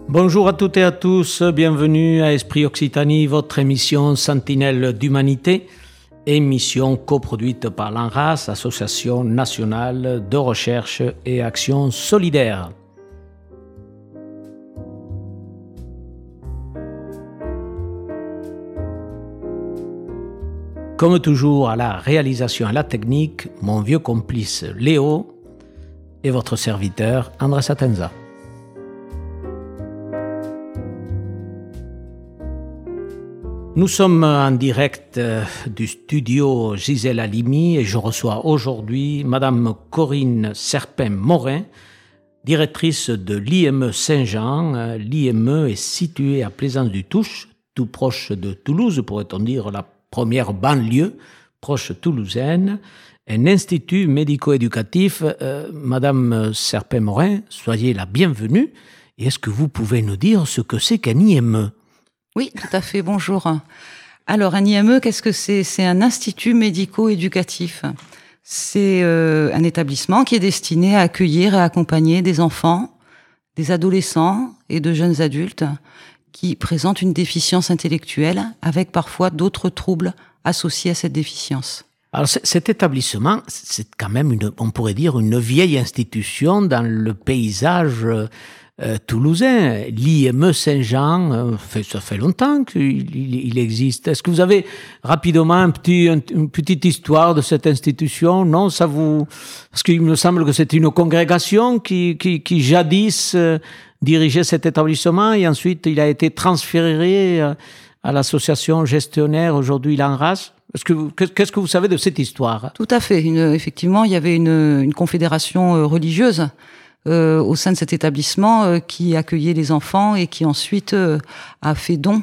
Bonjour à toutes et à tous, bienvenue à Esprit Occitanie, votre émission Sentinelle d'Humanité, émission coproduite par l'ANRAS, Association nationale de recherche et action solidaire. Comme toujours, à la réalisation et à la technique, mon vieux complice Léo et votre serviteur André Satenza. Nous sommes en direct du studio Gisèle Halimi et je reçois aujourd'hui Madame Corinne Serpin-Morin, directrice de l'IME Saint-Jean. L'IME est située à Plaisance-du-Touche, tout proche de Toulouse, pourrait-on dire la première banlieue proche toulousaine, un institut médico-éducatif. Madame Serpin-Morin, soyez la bienvenue. Et est-ce que vous pouvez nous dire ce que c'est qu'un IME ? Oui, tout à fait, bonjour. Alors, un IME, qu'est-ce que c'est ? C'est un institut médico-éducatif. C'est un établissement qui est destiné à accueillir et à accompagner des enfants, des adolescents et de jeunes adultes qui présentent une déficience intellectuelle avec parfois d'autres troubles associés à cette déficience. Alors, cet établissement, c'est quand même, on pourrait dire, une vieille institution dans le paysage toulousain. L'IME Saint-Jean, ça fait longtemps qu'il existe. Est-ce que vous avez rapidement une petite histoire de cette institution ? Non, parce qu'il me semble que c'était une congrégation qui jadis dirigeait cet établissement et ensuite il a été transféré à l'association gestionnaire, aujourd'hui l'ANRAS. Qu'est-ce que vous savez de cette histoire ? Tout à fait. Effectivement, il y avait une confédération religieuse au sein de cet établissement qui accueillait les enfants et qui ensuite a fait don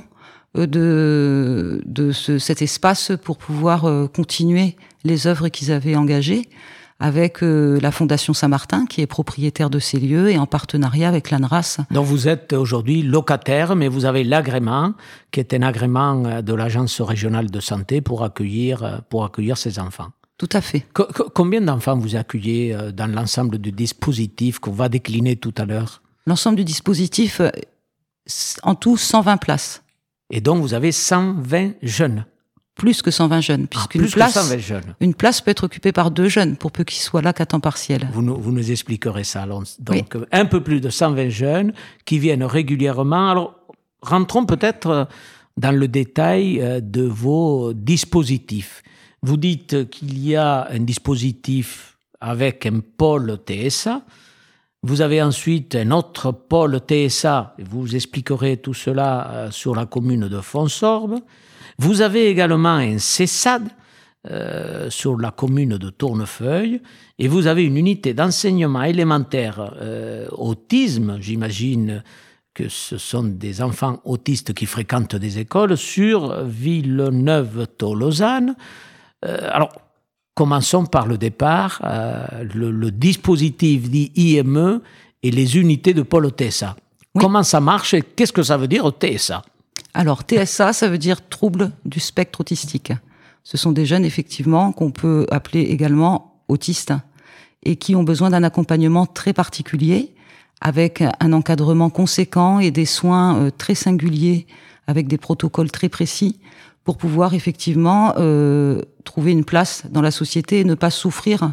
de cet espace pour pouvoir continuer les œuvres qu'ils avaient engagées avec la Fondation Saint-Martin qui est propriétaire de ces lieux et en partenariat avec l'ANRAS. Donc vous êtes aujourd'hui locataire, mais vous avez l'agrément qui est un agrément de l'Agence régionale de santé pour accueillir ces enfants. Tout à fait. Combien d'enfants vous accueillez dans l'ensemble du dispositif qu'on va décliner tout à l'heure ? L'ensemble du dispositif, en tout, 120 places. Et donc, vous avez 120 jeunes ? Plus que 120 jeunes, puisqu'une une place peut être occupée par 2 jeunes, pour peu qu'ils soient là qu'à temps partiel. Vous nous expliquerez ça. Donc, oui. Un peu plus de 120 jeunes qui viennent régulièrement. Alors, rentrons peut-être dans le détail de vos dispositifs. Vous dites qu'il y a un dispositif avec un pôle TSA. Vous avez ensuite un autre pôle TSA. Vous expliquerez tout cela sur la commune de Fonsorbe. Vous avez également un CESAD sur la commune de Tournefeuille. Et vous avez une unité d'enseignement élémentaire autisme, j'imagine que ce sont des enfants autistes qui fréquentent des écoles, sur Villeneuve-Tolosane. Alors, commençons par le départ, le dispositif dit IME et les unités de pôle TSA. Oui. Comment ça marche et qu'est-ce que ça veut dire TSA ? Alors, TSA, ça veut dire trouble du spectre autistique. Ce sont des jeunes, effectivement, qu'on peut appeler également autistes et qui ont besoin d'un accompagnement très particulier avec un encadrement conséquent et des soins très singuliers avec des protocoles très précis pour pouvoir effectivement trouver une place dans la société et ne pas souffrir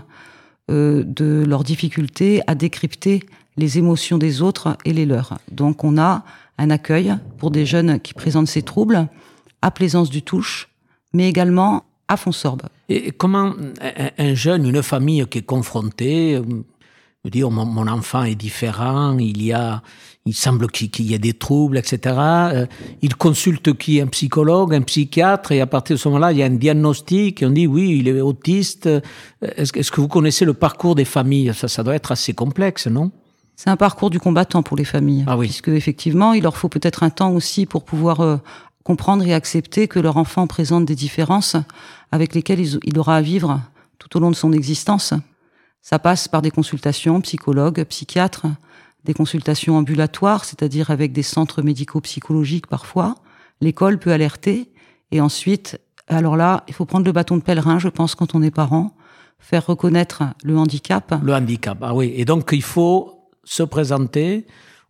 de leurs difficultés à décrypter les émotions des autres et les leurs. Donc on a un accueil pour des jeunes qui présentent ces troubles à Plaisance-du-Touche, mais également à Fonsorbe. Et comment un jeune, une famille qui est confrontée, dire mon enfant est différent, il semble qu'il y ait des troubles, etc. Il consulte qui ? Un psychologue, un psychiatre, et à partir de ce moment-là, il y a un diagnostic, et on dit oui, il est autiste. Est-ce que vous connaissez le parcours des familles ? Ça doit être assez complexe, non ? C'est un parcours du combattant pour les familles, ah oui. Puisque effectivement, il leur faut peut-être un temps aussi pour pouvoir comprendre et accepter que leur enfant présente des différences avec lesquelles il aura à vivre tout au long de son existence. Ça passe par des consultations psychologues, psychiatres, des consultations ambulatoires, c'est-à-dire avec des centres médico-psychologiques parfois. L'école peut alerter et ensuite, alors là, il faut prendre le bâton de pèlerin, je pense, quand on est parent, faire reconnaître le handicap. Le handicap, ah oui. Et donc, il faut se présenter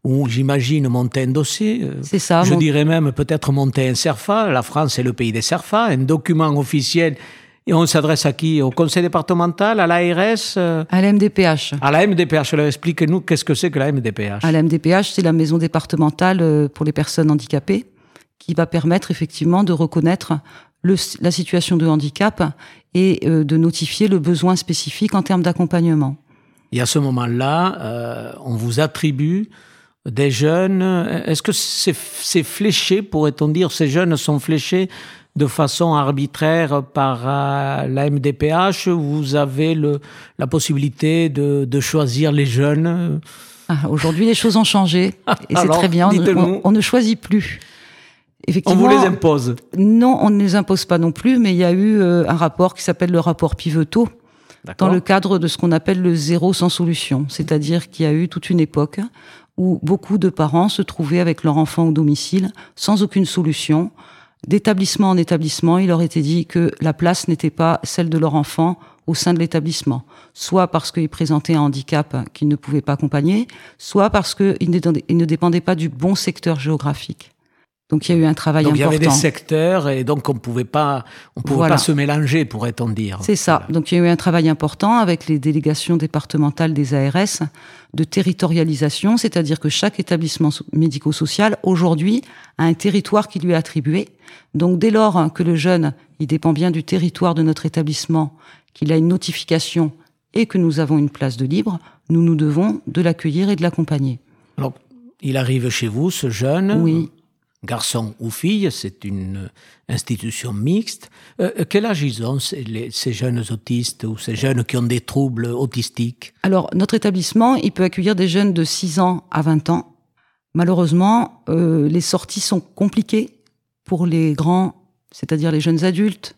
ou j'imagine monter un dossier. C'est ça. Je dirais même peut-être monter un CERFA. La France est le pays des CERFA, un document officiel. Et on s'adresse à qui? Au conseil départemental, à l'ARS? À la MDPH. À la MDPH. Alors, expliquez-nous qu'est-ce que c'est que la MDPH. À la MDPH, c'est la maison départementale pour les personnes handicapées, qui va permettre effectivement de reconnaître la situation de handicap et de notifier le besoin spécifique en termes d'accompagnement. Et à ce moment-là, on vous attribue des jeunes. Est-ce que c'est fléché, pourrait-on dire, ces jeunes sont fléchés de façon arbitraire par la MDPH? Vous avez la possibilité de choisir les jeunes? Aujourd'hui, les choses ont changé et c'est très bien. On ne choisit plus. Effectivement, on vous les impose? Non, on ne les impose pas non plus, mais il y a eu un rapport qui s'appelle le rapport Piveteau, dans le cadre de ce qu'on appelle le zéro sans solution. C'est-à-dire qu'il y a eu toute une époque où beaucoup de parents se trouvaient avec leur enfant au domicile sans aucune solution. D'établissement en établissement, il leur était dit que la place n'était pas celle de leur enfant au sein de l'établissement, soit parce qu'il présentait un handicap qu'ils ne pouvaient pas accompagner, soit parce qu'il ne dépendait pas du bon secteur géographique. Donc il y a eu un travail important. Donc il y avait des secteurs et donc on pouvait pas se mélanger, pourrait-on dire. C'est ça. Voilà. Donc il y a eu un travail important avec les délégations départementales des ARS de territorialisation, c'est-à-dire que chaque établissement médico-social aujourd'hui a un territoire qui lui est attribué. Donc dès lors que le jeune, il dépend bien du territoire de notre établissement, qu'il a une notification et que nous avons une place de libre, nous nous devons de l'accueillir et de l'accompagner. Alors il arrive chez vous, ce jeune. Oui. Garçon ou fille, c'est une institution mixte. Quel âge ils ont, ces jeunes autistes ou ces jeunes qui ont des troubles autistiques? Alors, notre établissement, il peut accueillir des jeunes de 6 ans à 20 ans. Malheureusement, les sorties sont compliquées pour les grands, c'est-à-dire les jeunes adultes,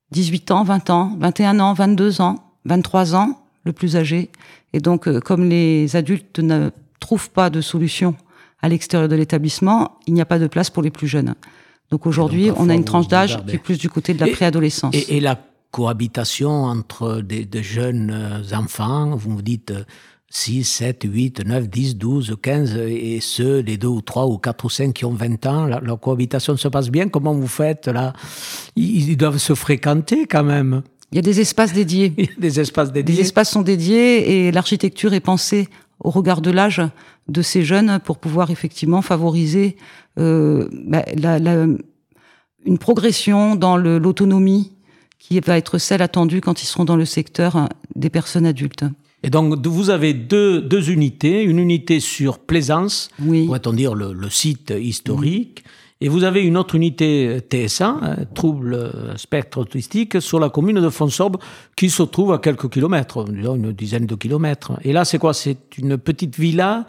18 ans, 20 ans, 21 ans, 22 ans, 23 ans, le plus âgé. Et donc, comme les adultes ne trouvent pas de solution à l'extérieur de l'établissement, il n'y a pas de place pour les plus jeunes. Donc aujourd'hui, on a une tranche d'âge qui est plus du côté de la préadolescence. Et la cohabitation entre des jeunes enfants, vous me dites 6, 7, 8, 9, 10, 12, 15, et ceux, les 2 ou 3 ou 4 ou 5 qui ont 20 ans, leur cohabitation se passe bien? Comment vous faites là? Ils doivent se fréquenter quand même. Il y a des espaces dédiés. Il y a des espaces dédiés. Les espaces sont dédiés et l'architecture est pensée au regard de l'âge de ces jeunes pour pouvoir effectivement favoriser une progression dans l'autonomie qui va être celle attendue quand ils seront dans le secteur des personnes adultes. Et donc, vous avez deux unités, une unité sur Plaisance, oui. Pourrait-on dire le site historique, et vous avez une autre unité TSA, trouble spectre autistique, sur la commune de Fonsorbe, qui se trouve à quelques kilomètres, disons une dizaine de kilomètres. Et là, c'est quoi? C'est une petite villa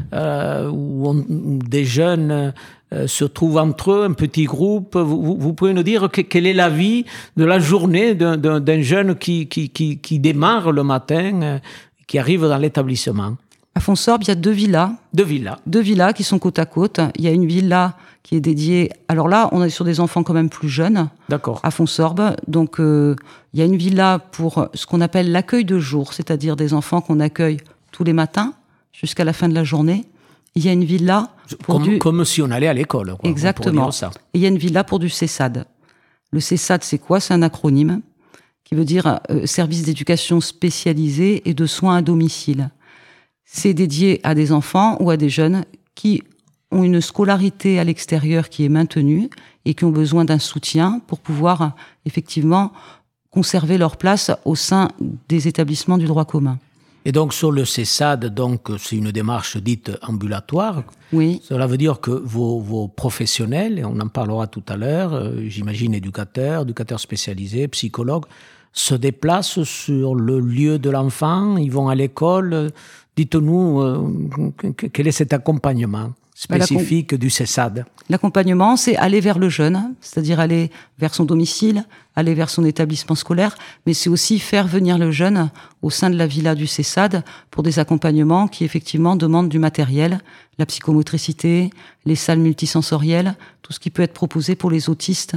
où des jeunes se trouvent entre eux, un petit groupe. Vous pouvez nous dire quelle est la vie de la journée d'un jeune qui démarre le matin, qui arrive dans l'établissement? À Fonsorbe, il y a 2 villas. 2 villas. 2 villas qui sont côte à côte. Il y a une villa qui est dédiée... Alors là, on est sur des enfants quand même plus jeunes. D'accord. À Fonsorbe. Donc, il y a une villa pour ce qu'on appelle l'accueil de jour, c'est-à-dire des enfants qu'on accueille tous les matins jusqu'à la fin de la journée. Il y a une villa pour comme si on allait à l'école, quoi. Exactement. Ça. Et il y a une villa pour du CESAD. Le CESAD, c'est quoi? C'est un acronyme qui veut dire Service d'éducation spécialisé et de soins à domicile. C'est dédié à des enfants ou à des jeunes qui ont une scolarité à l'extérieur qui est maintenue et qui ont besoin d'un soutien pour pouvoir effectivement conserver leur place au sein des établissements du droit commun. Et donc sur le CESAD, donc c'est une démarche dite ambulatoire. Oui. Cela veut dire que vos professionnels, et on en parlera tout à l'heure, j'imagine éducateurs spécialisés, psychologues, se déplacent sur le lieu de l'enfant, ils vont à l'école. Dites-nous quel est cet accompagnement spécifique du CESAD? L'accompagnement, c'est aller vers le jeune, c'est-à-dire aller vers son domicile, aller vers son établissement scolaire, mais c'est aussi faire venir le jeune au sein de la villa du CESAD pour des accompagnements qui effectivement demandent du matériel, la psychomotricité, les salles multisensorielles, tout ce qui peut être proposé pour les autistes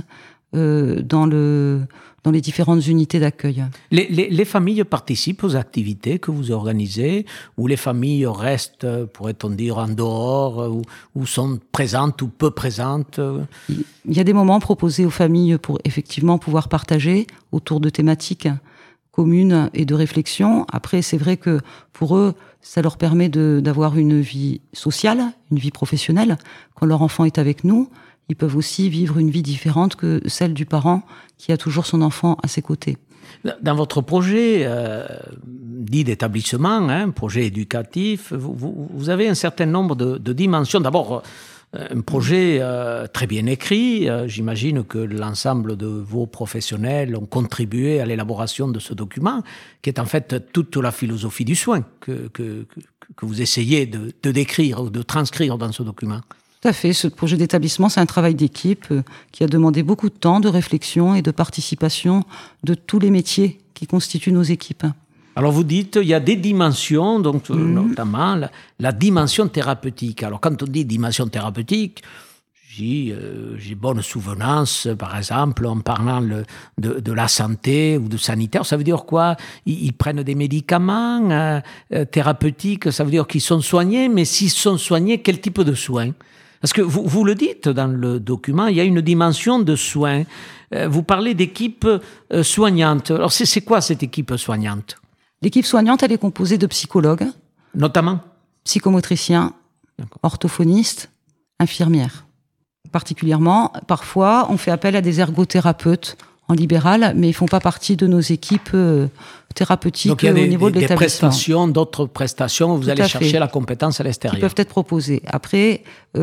dans les différentes unités d'accueil. Les familles participent aux activités que vous organisez, ou les familles restent, pourrait-on dire, en dehors, ou sont présentes ou peu présentes? Il y a des moments proposés aux familles pour effectivement pouvoir partager autour de thématiques communes et de réflexion. Après, c'est vrai que pour eux, ça leur permet d'avoir une vie sociale, une vie professionnelle. Quand leur enfant est avec nous, ils peuvent aussi vivre une vie différente que celle du parent qui a toujours son enfant à ses côtés. Dans votre projet dit d'établissement, projet éducatif, vous avez un certain nombre de dimensions. D'abord, un projet très bien écrit. J'imagine que l'ensemble de vos professionnels ont contribué à l'élaboration de ce document, qui est en fait toute la philosophie du soin que vous essayez de décrire ou de transcrire dans ce document. Tout à fait. Ce projet d'établissement, c'est un travail d'équipe qui a demandé beaucoup de temps, de réflexion et de participation de tous les métiers qui constituent nos équipes. Alors vous dites, il y a des dimensions, donc notamment la dimension thérapeutique. Alors quand on dit dimension thérapeutique, j'ai bonne souvenance, par exemple, en parlant de la santé ou de sanitaire. Ça veut dire quoi? Ils prennent des médicaments thérapeutiques, ça veut dire qu'ils sont soignés, mais s'ils sont soignés, quel type de soins? Parce que vous le dites dans le document, il y a une dimension de soins. Vous parlez d'équipe soignante. Alors c'est quoi cette équipe soignante? L'équipe soignante, elle est composée de psychologues. Notamment? Psychomotriciens, orthophonistes, infirmières. Particulièrement, parfois, on fait appel à des ergothérapeutes en libéral, mais ils ne font pas partie de nos équipes thérapeutiques. Donc, au niveau de l'établissement. Donc il y a des prestations, d'autres prestations, vous allez chercher la compétence à l'extérieur. Qui peuvent être proposées. Après,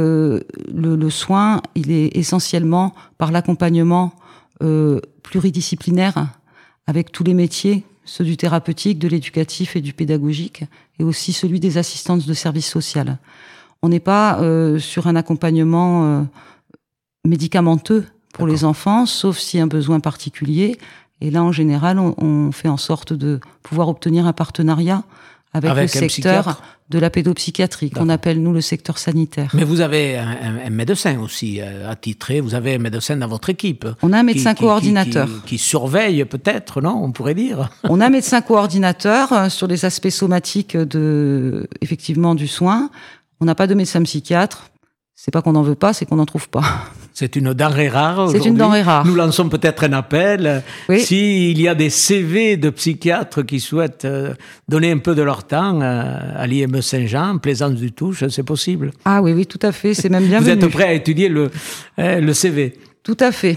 le soin, il est essentiellement par l'accompagnement pluridisciplinaire avec tous les métiers, ceux du thérapeutique, de l'éducatif et du pédagogique, et aussi celui des assistantes de services sociaux. On n'est pas sur un accompagnement médicamenteux pour les enfants, sauf s'il y a un besoin particulier. Et là, en général, on fait en sorte de pouvoir obtenir un partenariat avec le secteur de la pédopsychiatrie, qu'on appelle, nous, le secteur sanitaire. Mais vous avez un médecin aussi attitré, vous avez un médecin dans votre équipe. On a un médecin coordinateur. Qui surveille peut-être, non? On pourrait dire. On a un médecin coordinateur sur les aspects somatiques effectivement, du soin. On n'a pas de médecin psychiatre. C'est pas qu'on n'en veut pas, c'est qu'on n'en trouve pas. C'est une denrée rare aujourd'hui. C'est une denrée rare. Nous lançons peut-être un appel. Oui. S'il y a des CV de psychiatres qui souhaitent donner un peu de leur temps à l'IME Saint-Jean, Plaisance du Touche, c'est possible. Ah oui, tout à fait, c'est même bienvenu. Vous êtes prêt à étudier le CV? Tout à fait.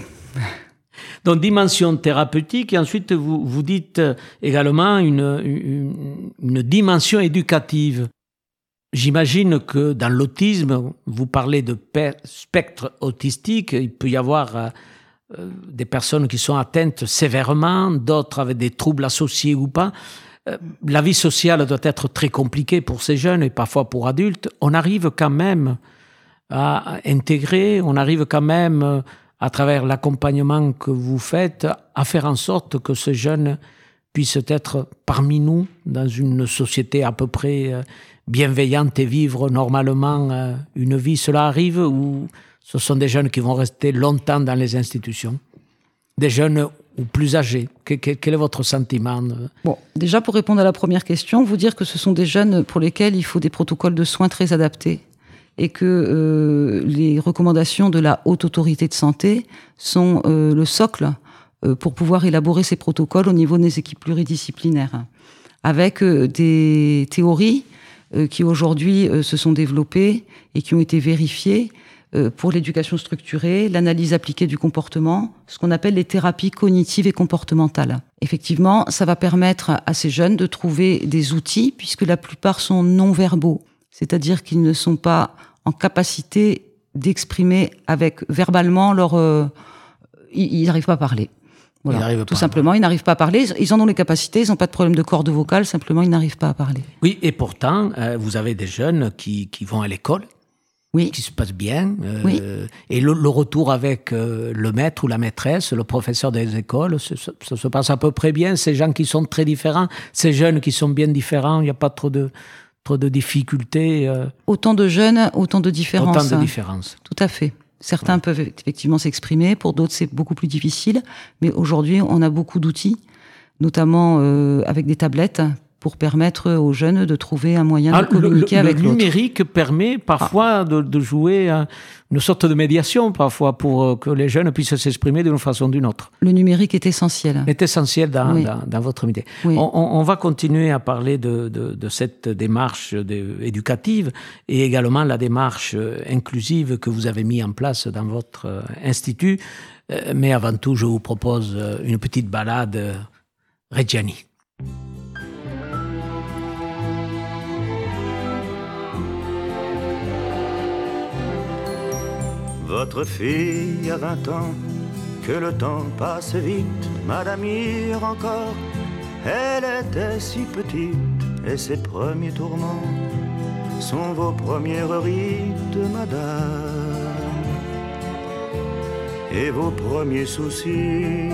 Donc, dimension thérapeutique, et ensuite vous dites également une dimension éducative. J'imagine que dans l'autisme, vous parlez de spectre autistique, il peut y avoir des personnes qui sont atteintes sévèrement, d'autres avec des troubles associés ou pas. La vie sociale doit être très compliquée pour ces jeunes et parfois pour adultes. On arrive quand même à intégrer, on arrive quand même, à travers l'accompagnement que vous faites, à faire en sorte que ces jeunes puissent être parmi nous dans une société à peu près bienveillante et vivre normalement une vie. Cela arrive ou ce sont des jeunes qui vont rester longtemps dans les institutions? Des jeunes ou plus âgés? Quel est votre sentiment? Bon, déjà pour répondre à la première question, vous dire que ce sont des jeunes pour lesquels il faut des protocoles de soins très adaptés et que les recommandations de la Haute Autorité de Santé sont le socle pour pouvoir élaborer ces protocoles au niveau des équipes pluridisciplinaires, avec des théories qui aujourd'hui se sont développées et qui ont été vérifiées pour l'éducation structurée, l'analyse appliquée du comportement, ce qu'on appelle les thérapies cognitives et comportementales. Effectivement, ça va permettre à ces jeunes de trouver des outils, puisque la plupart sont non-verbaux, c'est-à-dire qu'ils ne sont pas en capacité d'exprimer verbalement leur... Ils n'arrivent pas à parler. Voilà, tout simplement, ils n'arrivent pas à parler. Ils en ont les capacités, ils n'ont pas de problème de corde vocale, simplement ils n'arrivent pas à parler. Oui, et pourtant, vous avez des jeunes qui vont à l'école, oui, qui se passent bien, oui, et le retour avec le maître ou la maîtresse, le professeur des écoles, ça se passe à peu près bien. Ces gens qui sont très différents, ces jeunes qui sont bien différents, il n'y a pas trop de difficultés. Autant de jeunes, autant de différences. Autant de différences. Tout à fait. Certains peuvent effectivement s'exprimer, pour d'autres c'est beaucoup plus difficile, mais aujourd'hui on a beaucoup d'outils, notamment avec des tablettes, pour permettre aux jeunes de trouver un moyen de communiquer avec l'autre. Le numérique permet parfois de jouer une sorte de médiation, parfois, pour que les jeunes puissent s'exprimer d'une façon ou d'une autre. Le numérique est essentiel. Est essentiel dans votre idée. Oui. On va continuer à parler de cette démarche éducative et également la démarche inclusive que vous avez mise en place dans votre institut. Mais avant tout, je vous propose une petite balade Reggiani. Votre fille a 20 ans, que le temps passe vite, madame hier encore, elle était si petite, et ses premiers tourments sont vos premières rides, madame, et vos premiers soucis.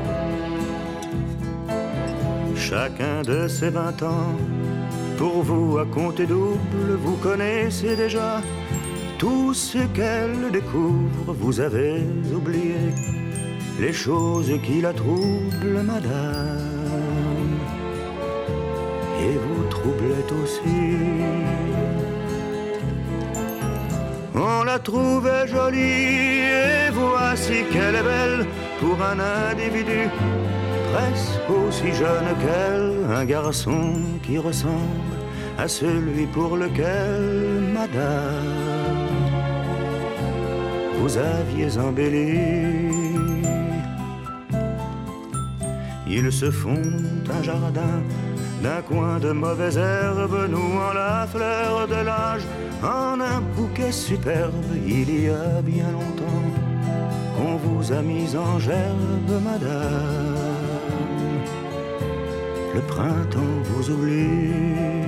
Chacun de ces 20 ans, pour vous à compter double, vous connaissez déjà tout ce qu'elle découvre. Vous avez oublié les choses qui la troublent, madame, et vous troublait aussi. On la trouvait jolie, et voici qu'elle est belle pour un individu presque aussi jeune qu'elle, un garçon qui ressemble à celui pour lequel, madame, vous aviez embelli. Ils se font un jardin d'un coin de mauvaises herbes, nouant la fleur de l'âge en un bouquet superbe. Il y a bien longtemps qu'on vous a mis en gerbe, madame, le printemps vous oublie.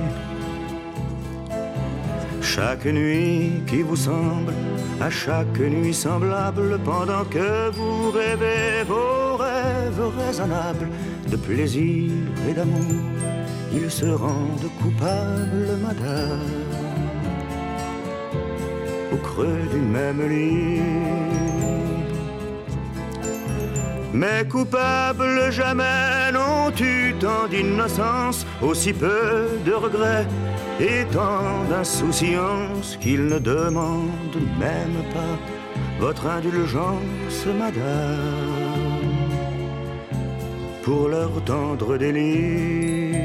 Chaque nuit qui vous semble à chaque nuit semblable, pendant que vous rêvez vos rêves raisonnables de plaisir et d'amour, ils se rendent coupables, madame, au creux du même lit. Mais coupables jamais n'ont eu tant d'innocence, aussi peu de regrets et tant d'insouciance qu'ils ne demandent même pas votre indulgence, madame, pour leur tendre délit.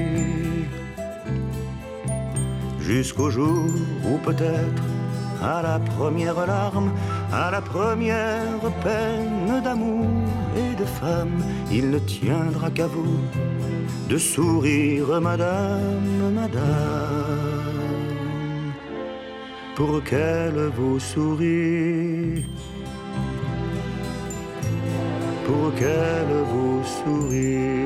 Jusqu'au jour où peut-être, à la première larme, à la première peine d'amour et de femme, il ne tiendra qu'à vous de sourire, madame, madame, pour qu'elle vous sourie, pour qu'elle vous sourie.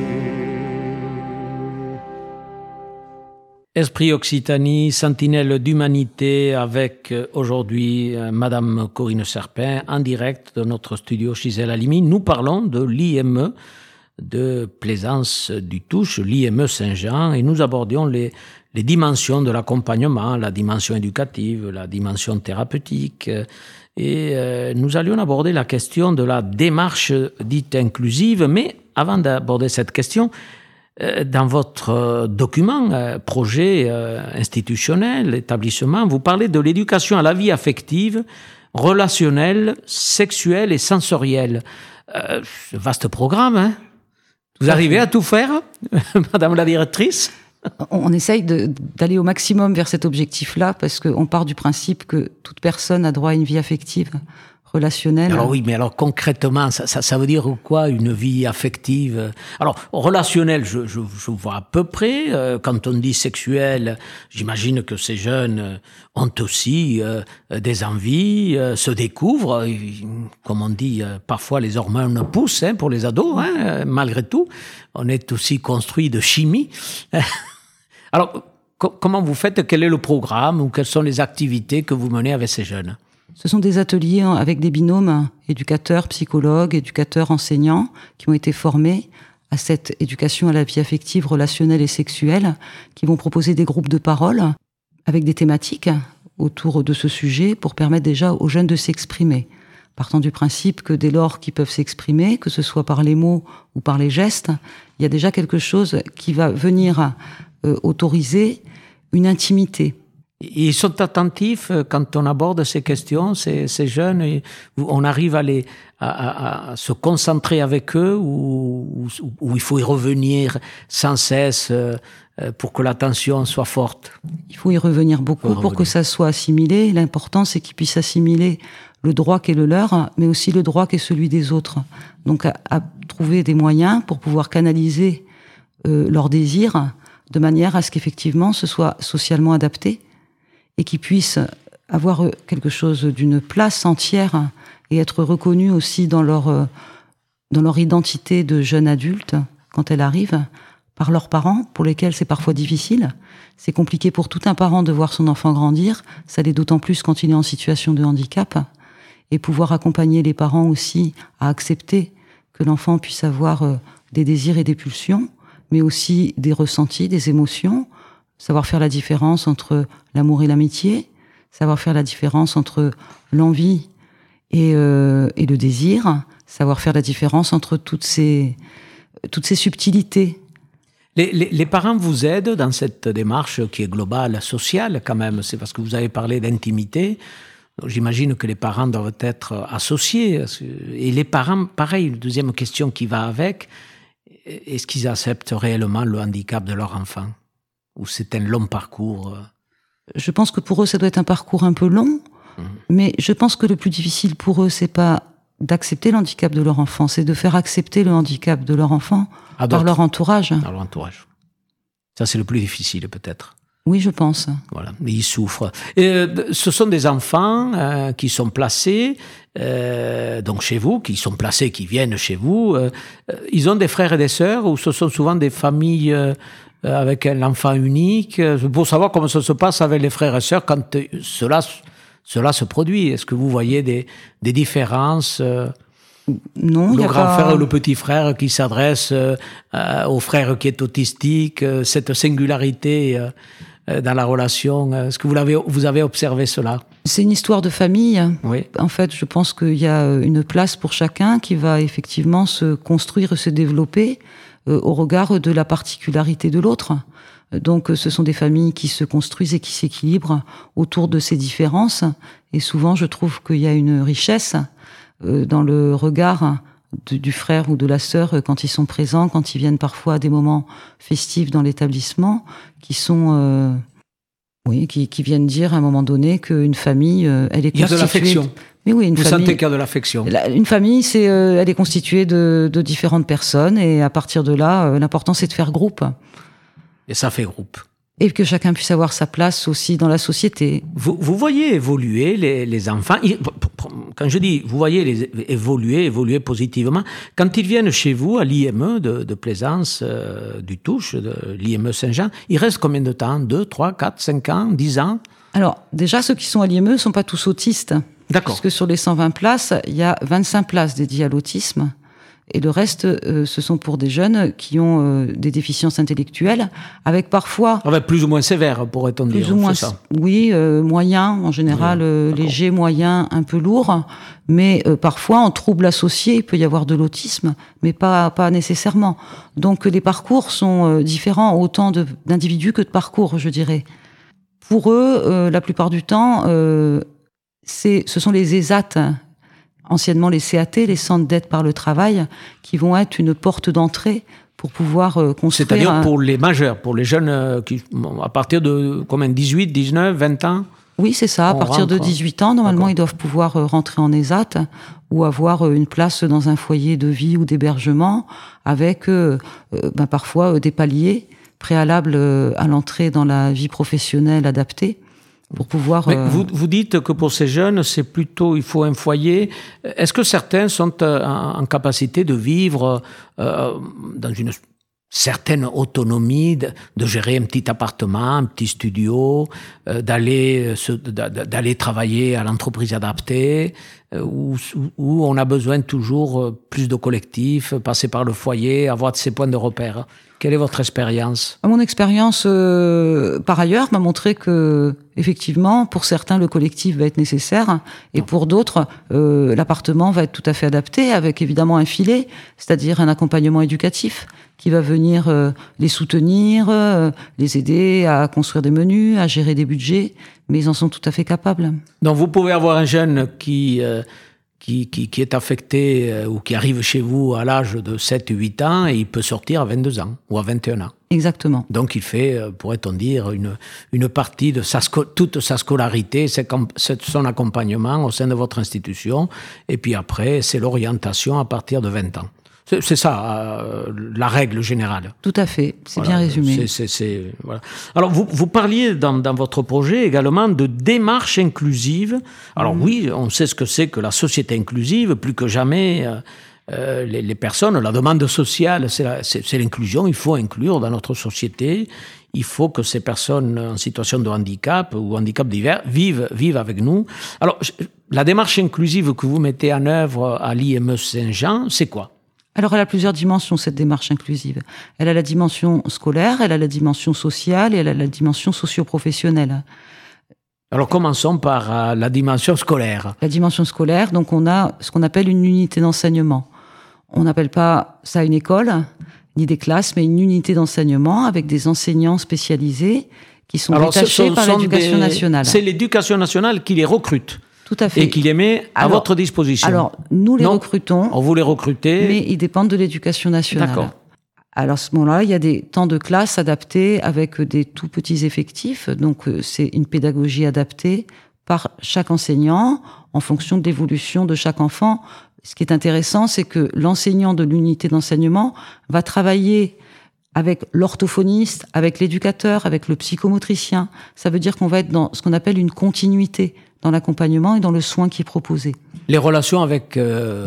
Esprit Occitanie, sentinelle d'humanité, avec aujourd'hui Madame Corinne Serpin, en direct de notre studio Gisèle Halimi. Nous parlons de l'IME de Plaisance du Touche, l'IME Saint-Jean, et nous abordions les dimensions de l'accompagnement, la dimension éducative, la dimension thérapeutique, et nous allions aborder la question de la démarche dite inclusive. Mais avant d'aborder cette question, dans votre document, projet institutionnel, établissement, vous parlez de l'éducation à la vie affective, relationnelle, sexuelle et sensorielle. Vaste programme, hein? Vous arrivez à tout faire, Madame la directrice? On essaye d'aller au maximum vers cet objectif-là, parce qu'on part du principe que toute personne a droit à une vie affective, relationnelle. Alors oui, mais alors concrètement, ça veut dire quoi, une vie affective? Alors, relationnelle, je vois à peu près. Quand on dit sexuelle, j'imagine que ces jeunes ont aussi des envies, se découvrent. Comme on dit, parfois les hormones poussent pour les ados, malgré tout. On est aussi construit de chimie. Alors, comment vous faites? Quel est le programme ou quelles sont les activités que vous menez avec ces jeunes? Ce sont des ateliers avec des binômes, éducateurs, psychologues, éducateurs, enseignants, qui ont été formés à cette éducation à la vie affective, relationnelle et sexuelle, qui vont proposer des groupes de parole avec des thématiques autour de ce sujet pour permettre déjà aux jeunes de s'exprimer. Partant du principe que dès lors qu'ils peuvent s'exprimer, que ce soit par les mots ou par les gestes, il y a déjà quelque chose qui va venir autoriser une intimité. Ils sont attentifs quand on aborde ces questions, ces jeunes, on arrive à se concentrer avec eux ou il faut y revenir sans cesse pour que l'attention soit forte. Il faut y revenir beaucoup pour que ça soit assimilé. L'important, c'est qu'ils puissent assimiler le droit qui est le leur, mais aussi le droit qui est celui des autres. Donc à trouver des moyens pour pouvoir canaliser leurs désirs de manière à ce qu'effectivement ce soit socialement adapté et qu'ils puissent avoir quelque chose d'une place entière et être reconnus aussi dans leur identité de jeune adulte quand elle arrive, par leurs parents, pour lesquels c'est parfois difficile. C'est compliqué pour tout un parent de voir son enfant grandir, ça l'est d'autant plus quand il est en situation de handicap, et pouvoir accompagner les parents aussi à accepter que l'enfant puisse avoir des désirs et des pulsions, mais aussi des ressentis, des émotions, savoir faire la différence entre l'amour et l'amitié, savoir faire la différence entre l'envie et le désir, savoir faire la différence entre toutes ces subtilités. Les parents vous aident dans cette démarche qui est globale, sociale quand même. C'est parce que vous avez parlé d'intimité. Donc, j'imagine que les parents doivent être associés. Et les parents, pareil, une deuxième question qui va avec, est-ce qu'ils acceptent réellement le handicap de leur enfant ? Ou c'est un long parcours ? Je pense que pour eux, ça doit être un parcours un peu long. Mais je pense que le plus difficile pour eux, c'est pas d'accepter le handicap de leur enfant, c'est de faire accepter le handicap de leur enfant par leur entourage. Par leur entourage. Ça, c'est le plus difficile, peut-être. Oui, je pense. Voilà, ils souffrent. Ce sont des enfants qui sont placés donc chez vous, qui sont placés, qui viennent chez vous. Ils ont des frères et des sœurs, ou ce sont souvent des familles avec un enfant unique. Pour savoir comment ça se passe avec les frères et sœurs quand cela se produit. Est-ce que vous voyez des différences Non, le grand frère ou le petit frère qui s'adresse au frère qui est autistique, cette singularité dans la relation. Est-ce que vous avez observé cela ? C'est une histoire de famille. Oui. En fait, je pense qu'il y a une place pour chacun qui va effectivement se construire et se développer au regard de la particularité de l'autre. Donc, ce sont des familles qui se construisent et qui s'équilibrent autour de ces différences. Et souvent, je trouve qu'il y a une richesse dans le regard du frère ou de la sœur quand ils sont présents, quand ils viennent parfois à des moments festifs dans l'établissement, qui sont qui viennent dire à un moment donné qu'une famille, elle est constituée... Il y a de l'affection. Mais oui, Vous sentez qu'il y a de l'affection. Une famille, elle est constituée de différentes personnes, et à partir de là, l'important c'est de faire groupe. Et ça fait groupe. Et que chacun puisse avoir sa place aussi dans la société. Vous voyez évoluer les enfants. Quand je dis vous voyez les évoluer positivement, quand ils viennent chez vous à l'IME de Plaisance du Touche, de l'IME Saint-Jean, ils restent combien de temps ? 2, 3, 4, 5 ans, 10 ans ? Alors, déjà, ceux qui sont à l'IME ne sont pas tous autistes. D'accord. Parce que sur les 120 places, il y a 25 places dédiées à l'autisme. Et le reste, ce sont pour des jeunes qui ont des déficiences intellectuelles, avec parfois... Avec plus ou moins sévères, pourrait-on dire. Plus ou moins, ça. Oui, moyen, en général, léger, moyen, un peu lourd. Mais parfois, en trouble associé, il peut y avoir de l'autisme, mais pas nécessairement. Donc les parcours sont différents, autant d'individus que de parcours, je dirais. Pour eux, la plupart du temps, ce sont les ESAT, anciennement les CAT, les centres d'aide par le travail, qui vont être une porte d'entrée pour pouvoir construire... C'est-à-dire pour les majeurs, pour les jeunes qui, à partir de combien, 18, 19, 20 ans ? Oui, c'est ça. À partir de 18 ans, normalement, ils doivent pouvoir rentrer en ESAT ou avoir une place dans un foyer de vie ou d'hébergement avec parfois des paliers préalables à l'entrée dans la vie professionnelle adaptée. Pour pouvoir, vous dites que pour ces jeunes, c'est plutôt, il faut un foyer. Est-ce que certains sont en capacité de vivre dans une certaine autonomie, de gérer un petit appartement, un petit studio, d'aller travailler à l'entreprise adaptée, où on a besoin toujours plus de collectifs, passer par le foyer, avoir ces points de repère. Quelle est votre expérience ? Mon expérience, par ailleurs, m'a montré que, effectivement, pour certains, le collectif va être nécessaire, et pour d'autres, l'appartement va être tout à fait adapté, avec évidemment un filet, c'est-à-dire un accompagnement éducatif qui va venir les soutenir, les aider à construire des menus, à gérer des budgets, mais ils en sont tout à fait capables. Donc vous pouvez avoir un jeune qui est affecté ou qui arrive chez vous à l'âge de 7 ou 8 ans et il peut sortir à 22 ans ou à 21 ans. Exactement. Donc il fait, pourrait-on dire, une partie de toute sa scolarité, son accompagnement au sein de votre institution, et puis après c'est l'orientation à partir de 20 ans. C'est ça, la règle générale. Tout à fait, c'est bien résumé. Voilà. Alors, vous parliez dans votre projet également de démarche inclusive. Alors oui, on sait ce que c'est que la société inclusive, plus que jamais, les personnes, la demande sociale, c'est l'inclusion, il faut inclure dans notre société, il faut que ces personnes en situation de handicap ou handicap divers vivent avec nous. Alors, la démarche inclusive que vous mettez en œuvre à l'IME Saint-Jean, c'est quoi ? Alors, elle a plusieurs dimensions, cette démarche inclusive. Elle a la dimension scolaire, elle a la dimension sociale et elle a la dimension socio-professionnelle. Alors, commençons par la dimension scolaire. La dimension scolaire, donc on a ce qu'on appelle une unité d'enseignement. On n'appelle pas ça une école, ni des classes, mais une unité d'enseignement avec des enseignants spécialisés qui sont détachés par l'Éducation nationale. C'est l'Éducation nationale qui les recrute. Tout à fait. Et qui les met à votre disposition. Alors, nous les recrutons. Vous les recrutez. Mais ils dépendent de l'Éducation nationale. D'accord. Alors, à ce moment-là, il y a des temps de classe adaptés avec des tout petits effectifs. Donc, c'est une pédagogie adaptée par chaque enseignant en fonction de l'évolution de chaque enfant. Ce qui est intéressant, c'est que l'enseignant de l'unité d'enseignement va travailler avec l'orthophoniste, avec l'éducateur, avec le psychomotricien. Ça veut dire qu'on va être dans ce qu'on appelle une continuité dans l'accompagnement et dans le soin qui est proposé. Les relations avec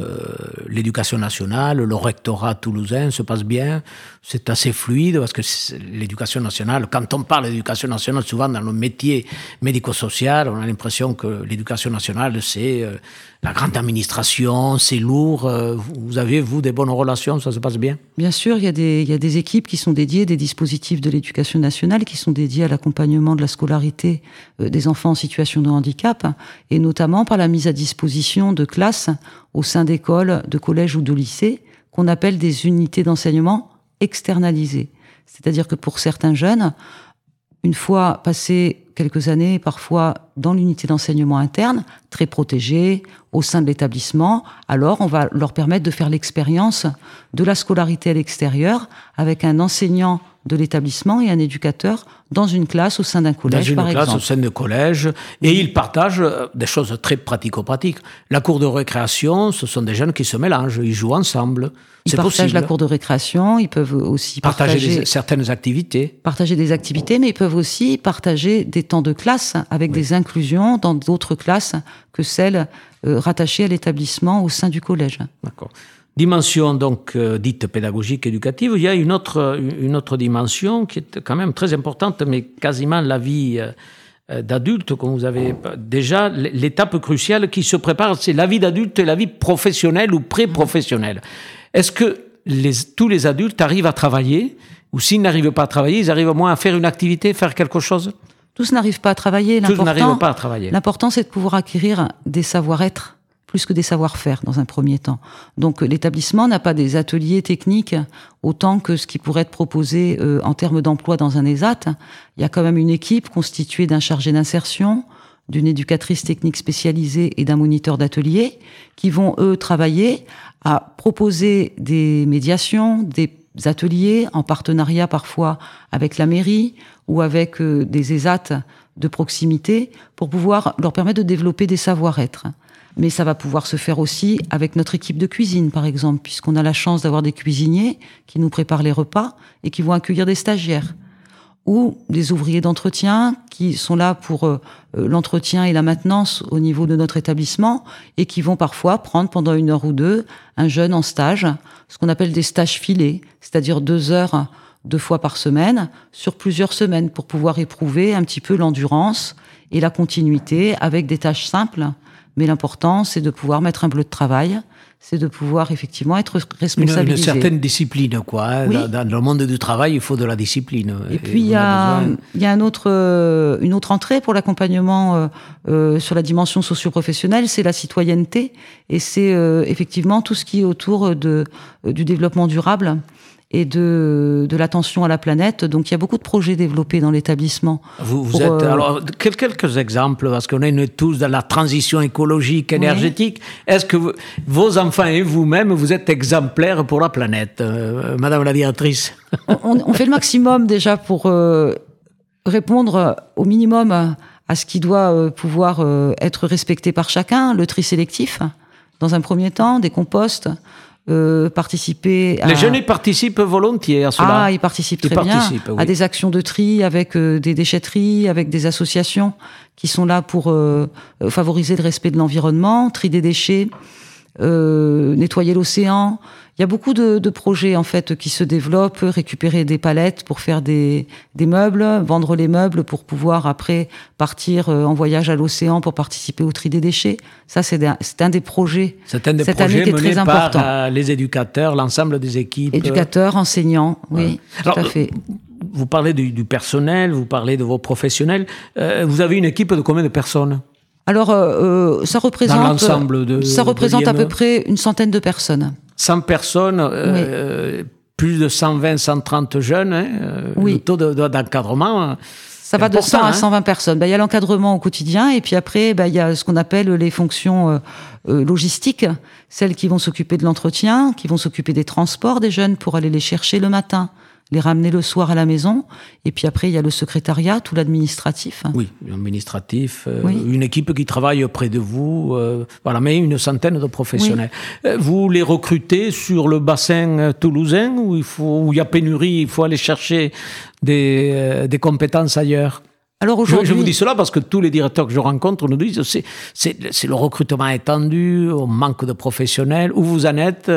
l'Éducation nationale, le rectorat toulousain se passent bien, c'est assez fluide parce que l'Éducation nationale, quand on parle d'Éducation nationale, souvent dans le métier médico-social, on a l'impression que l'Éducation nationale, c'est la grande administration, c'est lourd. Vous avez, vous, des bonnes relations, ça se passe bien ? Bien sûr, il y a des équipes qui sont dédiées, des dispositifs de l'Éducation nationale qui sont dédiés à l'accompagnement de la scolarité des enfants en situation de handicap, et notamment par la mise à disposition de classes au sein d'écoles, de collèges ou de lycées, qu'on appelle des unités d'enseignement externalisées. C'est-à-dire que pour certains jeunes, une fois passé quelques années, parfois dans l'unité d'enseignement interne, très protégée, au sein de l'établissement, alors on va leur permettre de faire l'expérience de la scolarité à l'extérieur avec un enseignant de l'établissement et un éducateur dans une classe au sein d'un collège, par exemple. Dans une classe au sein d'un collège, et ils partagent des choses très pratico-pratiques. La cour de récréation, ce sont des jeunes qui se mélangent, ils jouent ensemble. Ils partagent la cour de récréation, ils peuvent aussi partager certaines activités. Partager des activités, mais ils peuvent aussi partager des temps de classe avec des inclusions dans d'autres classes que celles rattachées à l'établissement au sein du collège. D'accord. Dimension donc dite pédagogique éducative, il y a une autre dimension qui est quand même très importante, mais quasiment la vie d'adulte, comme vous avez déjà, l'étape cruciale qui se prépare, c'est la vie d'adulte et la vie professionnelle ou pré-professionnelle. Est-ce que tous les adultes arrivent à travailler, ou s'ils n'arrivent pas à travailler, ils arrivent au moins à faire une activité, faire quelque chose ? Tous n'arrivent pas à travailler. Tous n'arrivent pas à travailler. L'important, c'est de pouvoir acquérir des savoir-être plus que des savoir-faire dans un premier temps. Donc l'établissement n'a pas des ateliers techniques autant que ce qui pourrait être proposé en termes d'emploi dans un ESAT. Il y a quand même une équipe constituée d'un chargé d'insertion, d'une éducatrice technique spécialisée et d'un moniteur d'atelier qui vont, eux, travailler à proposer des médiations, des ateliers en partenariat parfois avec la mairie ou avec des ESAT de proximité pour pouvoir leur permettre de développer des savoir-être. Mais ça va pouvoir se faire aussi avec notre équipe de cuisine, par exemple, puisqu'on a la chance d'avoir des cuisiniers qui nous préparent les repas et qui vont accueillir des stagiaires. Ou des ouvriers d'entretien qui sont là pour l'entretien et la maintenance au niveau de notre établissement et qui vont parfois prendre pendant 1 heure ou 2 un jeune en stage, ce qu'on appelle des stages filés, c'est-à-dire 2 heures 2 fois par semaine sur plusieurs semaines pour pouvoir éprouver un petit peu l'endurance et la continuité avec des tâches simples mais l'important, c'est de pouvoir mettre un bleu de travail, c'est de pouvoir effectivement être responsabilisé. Une certaine discipline, quoi. Hein. Oui. Dans le monde du travail, il faut de la discipline. Et puis il y a une autre entrée pour l'accompagnement sur la dimension socio-professionnelle, c'est la citoyenneté, et c'est effectivement tout ce qui est autour du développement durable et de l'attention à la planète. Donc il y a beaucoup de projets développés dans l'établissement. Vous êtes alors quelques exemples, parce qu'on est tous dans la transition écologique, énergétique. Oui. Est-ce que vos enfants et vous-même, vous êtes exemplaires pour la planète, Madame la directrice? On fait le maximum déjà pour répondre au minimum à ce qui doit pouvoir être respecté par chacun. Le tri sélectif, dans un premier temps, des composts. Participer à... Les jeunes, ils participent volontiers à cela. Ah, ils participent très bien oui. À des actions de tri avec des déchetteries, avec des associations qui sont là pour favoriser le respect de l'environnement, tri des déchets, nettoyer l'océan. Il y a beaucoup de projets en fait qui se développent, récupérer des palettes pour faire des meubles, vendre les meubles pour pouvoir après partir en voyage à l'océan pour participer au tri des déchets. Ça, c'est un des projets. C'est un des projets menés par les éducateurs, l'ensemble des équipes. Éducateurs, enseignants, oui, Alors, tout à fait. Vous parlez du personnel, vous parlez de vos professionnels. Vous avez une équipe de combien de personnes ? Alors, ça représente à peu près une centaine de personnes. 100 personnes, oui. Plus de 120, 130 jeunes, hein, oui. Le taux d'encadrement. Ça va de 100 à 120 personnes. Il y a l'encadrement au quotidien, et puis après, il y a ce qu'on appelle les fonctions logistiques, celles qui vont s'occuper de l'entretien, qui vont s'occuper des transports des jeunes pour aller les chercher le matin, les ramener le soir à la maison. Et puis après, il y a le secrétariat, tout l'administratif. Oui, l'administratif, oui. Une équipe qui travaille auprès de vous, voilà, mais une centaine de professionnels. Oui. Vous les recrutez sur le bassin toulousain où il y a pénurie, il faut aller chercher des compétences ailleurs? Alors aujourd'hui, je vous dis cela parce que tous les directeurs que je rencontre nous disent c'est le recrutement étendu, on manque de professionnels. Où vous en êtes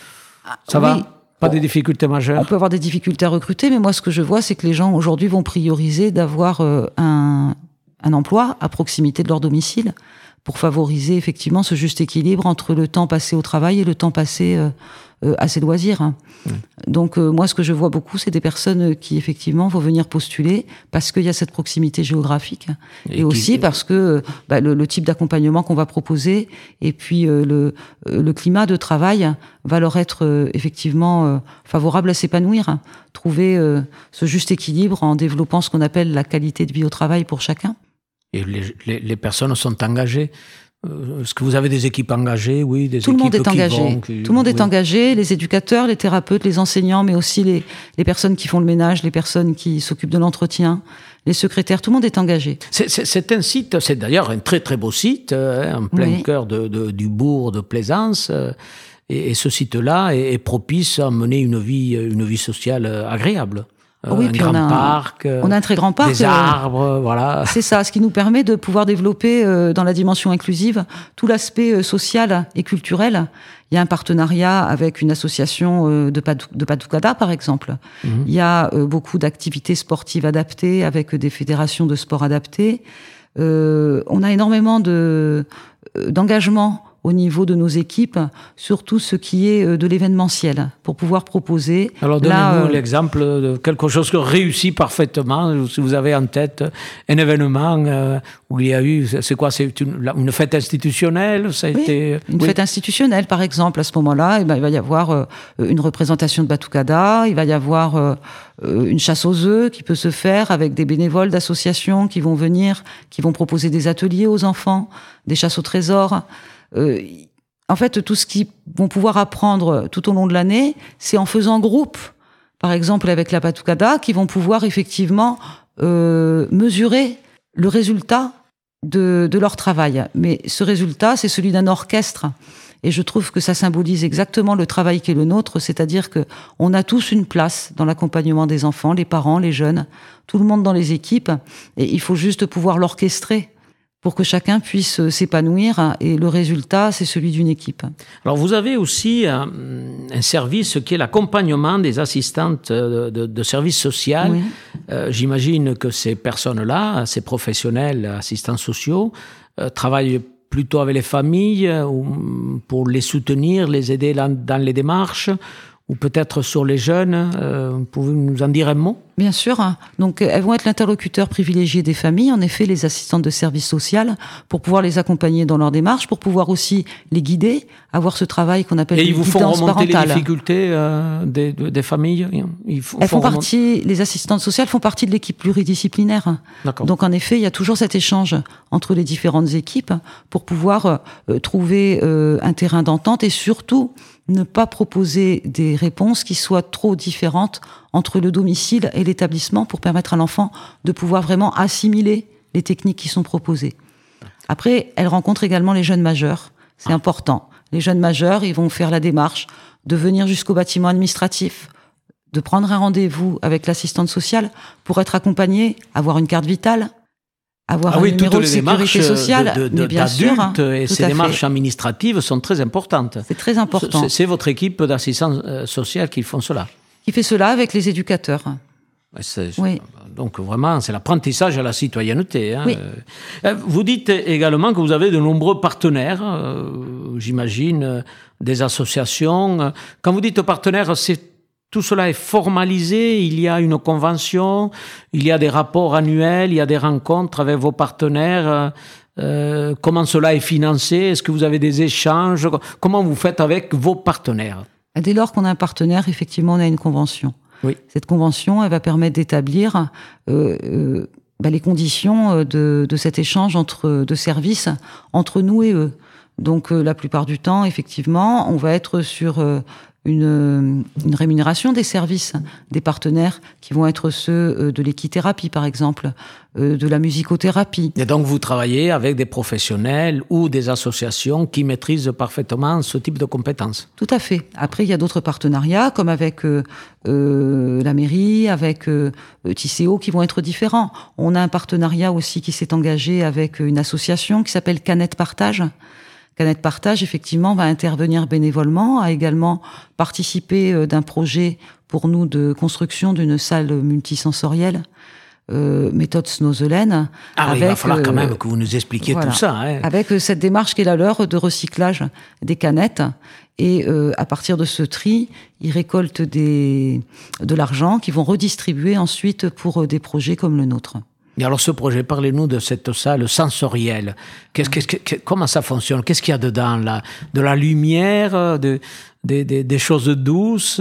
ça va? Pas de difficultés majeures? On peut avoir des difficultés à recruter, mais moi, ce que je vois, c'est que les gens, aujourd'hui, vont prioriser d'avoir un emploi à proximité de leur domicile pour favoriser, effectivement, ce juste équilibre entre le temps passé au travail et le temps passé à ses loisirs. Oui. Donc, moi, ce que je vois beaucoup, c'est des personnes qui, effectivement, vont venir postuler parce qu'il y a cette proximité géographique et aussi parce que le type d'accompagnement qu'on va proposer et puis le climat de travail va leur être effectivement favorable à s'épanouir, trouver ce juste équilibre en développant ce qu'on appelle la qualité de vie au travail pour chacun. Et les personnes sont engagées? Est-ce que vous avez des équipes engagées? Oui, des Tout équipes le monde est engagé. Tout le monde est engagé, les éducateurs, les thérapeutes, les enseignants, mais aussi les personnes qui font le ménage, les personnes qui s'occupent de l'entretien, les secrétaires, tout le monde est engagé. C'est un site, c'est d'ailleurs un très très beau site, en plein cœur du bourg de Plaisance. Et ce site-là est propice à mener une vie sociale agréable. Oui, puis on a un très grand parc. Des arbres, voilà. C'est ça, ce qui nous permet de pouvoir développer dans la dimension inclusive tout l'aspect social et culturel. Il y a un partenariat avec une association de Batucada, par exemple. Mmh. Il y a beaucoup d'activités sportives adaptées avec des fédérations de sport adaptées. On a énormément d'engagement au niveau de nos équipes, sur tout ce qui est de l'événementiel, pour pouvoir proposer... Alors donnez-nous l'exemple de quelque chose qui réussit parfaitement, si vous avez en tête un événement où il y a eu... C'est quoi? C'est une fête institutionnelle? Ça a été... Une fête institutionnelle, par exemple. À ce moment-là, il va y avoir une représentation de Batucada, il va y avoir une chasse aux œufs qui peut se faire avec des bénévoles d'associations qui vont venir, qui vont proposer des ateliers aux enfants, des chasses au trésor... en fait, tout ce qu'ils vont pouvoir apprendre tout au long de l'année, c'est en faisant groupe. Par exemple, avec la Batucada, qui vont pouvoir effectivement mesurer le résultat de leur travail. Mais ce résultat, c'est celui d'un orchestre. Et je trouve que ça symbolise exactement le travail qui est le nôtre, c'est-à-dire que on a tous une place dans l'accompagnement des enfants, les parents, les jeunes, tout le monde dans les équipes, et il faut juste pouvoir l'orchestrer pour que chacun puisse s'épanouir, et le résultat, c'est celui d'une équipe. Alors, vous avez aussi un service qui est l'accompagnement des assistantes de services sociaux. Oui. J'imagine que ces personnes-là, ces professionnels, assistants sociaux, travaillent plutôt avec les familles ou pour les soutenir, les aider dans les démarches, ou peut-être sur les jeunes. Pouvez-vous nous en dire un mot ? Bien sûr. Donc, elles vont être l'interlocuteur privilégié des familles, en effet, les assistantes de service social, pour pouvoir les accompagner dans leur démarche, pour pouvoir aussi les guider, avoir ce travail qu'on appelle de guidance parentale. Et ils vous font remonter les difficultés des familles ? Les assistantes sociales font partie de l'équipe pluridisciplinaire. D'accord. Donc, en effet, il y a toujours cet échange entre les différentes équipes pour pouvoir trouver un terrain d'entente et surtout ne pas proposer des réponses qui soient trop différentes entre le domicile et l'établissement pour permettre à l'enfant de pouvoir vraiment assimiler les techniques qui sont proposées. Après, elle rencontre également les jeunes majeurs. C'est important. Les jeunes majeurs, ils vont faire la démarche de venir jusqu'au bâtiment administratif, de prendre un rendez-vous avec l'assistante sociale pour être accompagnés, avoir une carte vitale, avoir un numéro de sécurité sociale. D'adultes et ces démarches administratives sont très importantes. C'est très important. C'est votre équipe d'assistance sociale qui font cela. Qui fait cela avec les éducateurs. Oui. Donc vraiment, c'est l'apprentissage à la citoyenneté. Hein. Oui. Vous dites également que vous avez de nombreux partenaires, j'imagine, des associations. Quand vous dites partenaires, tout cela est formalisé, il y a une convention, il y a des rapports annuels, il y a des rencontres avec vos partenaires. Comment cela est financé ? Est-ce que vous avez des échanges ? Comment vous faites avec vos partenaires ? Dès lors qu'on a un partenaire, effectivement, on a une convention. Oui. Cette convention, elle va permettre d'établir les conditions de cet échange de services entre nous et eux. Donc, la plupart du temps, effectivement, on va être sur une rémunération des services des partenaires qui vont être ceux de l'équithérapie, par exemple, de la musicothérapie. Et donc, vous travaillez avec des professionnels ou des associations qui maîtrisent parfaitement ce type de compétences. Tout à fait. Après, il y a d'autres partenariats, comme avec la mairie, avec Tisséo, qui vont être différents. On a un partenariat aussi qui s'est engagé avec une association qui s'appelle Canette Partage. Canette Partage, effectivement, va intervenir bénévolement, a également participé d'un projet pour nous de construction d'une salle multisensorielle, méthode Snozelen. Il va falloir quand même que vous nous expliquiez tout ça. Hein. Avec cette démarche qui est la leur de recyclage des canettes. Et à partir de ce tri, ils récoltent de l'argent qu'ils vont redistribuer ensuite pour des projets comme le nôtre. Et alors ce projet, parlez-nous de cette salle sensorielle. Comment ça fonctionne ? Qu'est-ce qu'il y a dedans là ? De la lumière, des choses douces,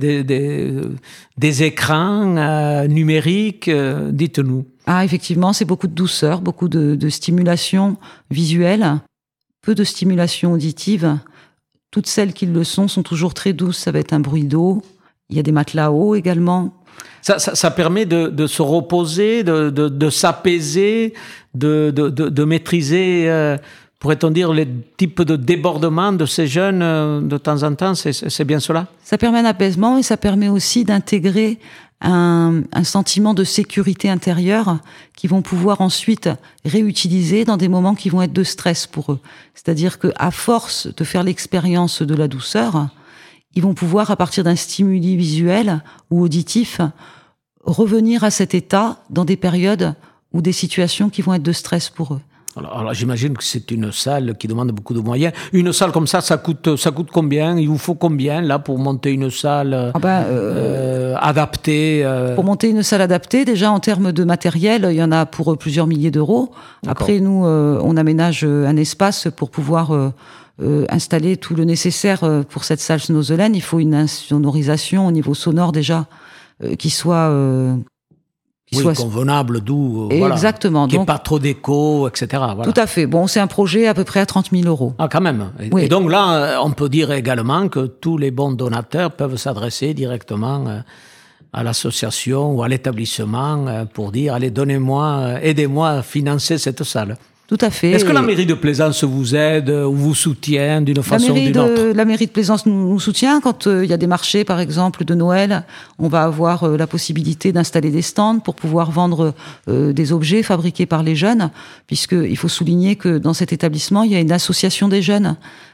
des écrans numériques. Dites-nous. Effectivement, c'est beaucoup de douceur, beaucoup de stimulation visuelle, peu de stimulation auditive. Toutes celles qui le sont toujours très douces. Ça va être un bruit d'eau. Il y a des matelas hauts également. Ça permet de se reposer, de s'apaiser, de maîtriser, pourrait-on dire, les types de débordements de ces jeunes de temps en temps. C'est bien cela ? Ça permet un apaisement et ça permet aussi d'intégrer un sentiment de sécurité intérieure qu'ils vont pouvoir ensuite réutiliser dans des moments qui vont être de stress pour eux. C'est-à-dire qu'à force de faire l'expérience de la douceur, ils vont pouvoir, à partir d'un stimuli visuel ou auditif, revenir à cet état dans des périodes ou des situations qui vont être de stress pour eux. Alors j'imagine que c'est une salle qui demande beaucoup de moyens. Une salle comme ça coûte combien ? Il vous faut combien là pour monter une salle adaptée Pour monter une salle adaptée, déjà en termes de matériel, il y en a pour plusieurs milliers d'euros. D'accord. Après, nous, on aménage un espace pour pouvoir installer tout le nécessaire pour cette salle Snozelen. Il faut une insonorisation au niveau sonore déjà qui soit convenable, doux, exactement. Qu'il n'y ait pas trop d'écho, etc. Voilà. Tout à fait. Bon, c'est un projet à peu près à 30 000 euros. Quand même. Oui. Et donc là, on peut dire également que tous les bons donateurs peuvent s'adresser directement à l'association ou à l'établissement pour dire, allez, aidez-moi à financer cette salle. Tout à fait. Est-ce que la mairie de Plaisance vous aide ou vous soutient d'une façon ou d'une autre ? La mairie de Plaisance nous soutient. Quand il y a des marchés, par exemple, de Noël, on va avoir la possibilité d'installer des stands pour pouvoir vendre des objets fabriqués par les jeunes, puisqu'il faut souligner que dans cet établissement, il y a une association des jeunes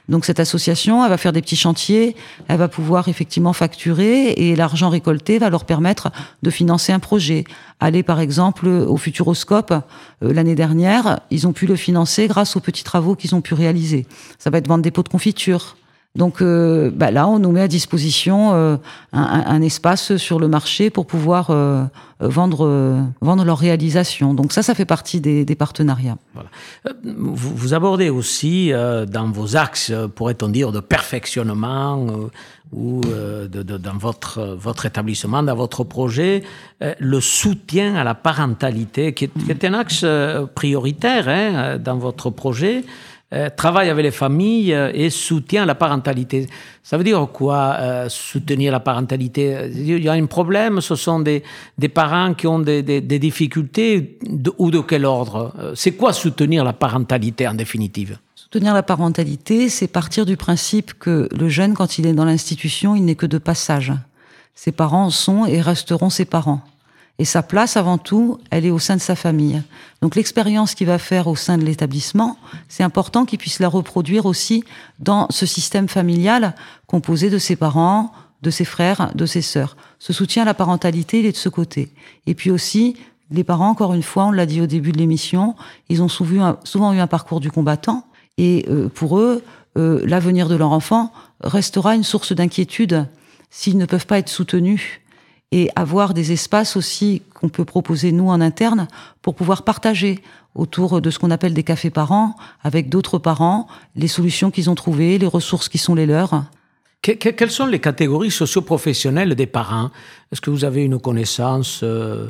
Donc cette association, elle va faire des petits chantiers, elle va pouvoir effectivement facturer et l'argent récolté va leur permettre de financer un projet. Aller par exemple au Futuroscope, l'année dernière, ils ont pu le financer grâce aux petits travaux qu'ils ont pu réaliser. Ça va être vendre des pots de confiture. Donc là, on nous met à disposition un espace sur le marché pour pouvoir vendre leurs réalisations. Donc ça fait partie des partenariats. Voilà. Vous abordez aussi dans vos axes, pourrait-on dire, de perfectionnement ou dans votre établissement, dans votre projet, le soutien à la parentalité, qui est un axe prioritaire dans votre projet. Travail avec les familles et soutien à la parentalité. Ça veut dire quoi, soutenir la parentalité? Il y a un problème, ce sont des parents qui ont des difficultés ou de quel ordre? C'est quoi soutenir la parentalité en définitive? Soutenir la parentalité, c'est partir du principe que le jeune, quand il est dans l'institution, il n'est que de passage. Ses parents sont et resteront ses parents. Et sa place, avant tout, elle est au sein de sa famille. Donc l'expérience qu'il va faire au sein de l'établissement, c'est important qu'il puisse la reproduire aussi dans ce système familial composé de ses parents, de ses frères, de ses sœurs. Ce soutien à la parentalité, il est de ce côté. Et puis aussi, les parents, encore une fois, on l'a dit au début de l'émission, ils ont souvent eu un parcours du combattant. Et pour eux, l'avenir de leur enfant restera une source d'inquiétude s'ils ne peuvent pas être soutenus. Et avoir des espaces aussi qu'on peut proposer nous en interne pour pouvoir partager autour de ce qu'on appelle des cafés parents avec d'autres parents, les solutions qu'ils ont trouvées, les ressources qui sont les leurs. Quelles sont les catégories socio-professionnelles des parents? Est-ce que vous avez une connaissance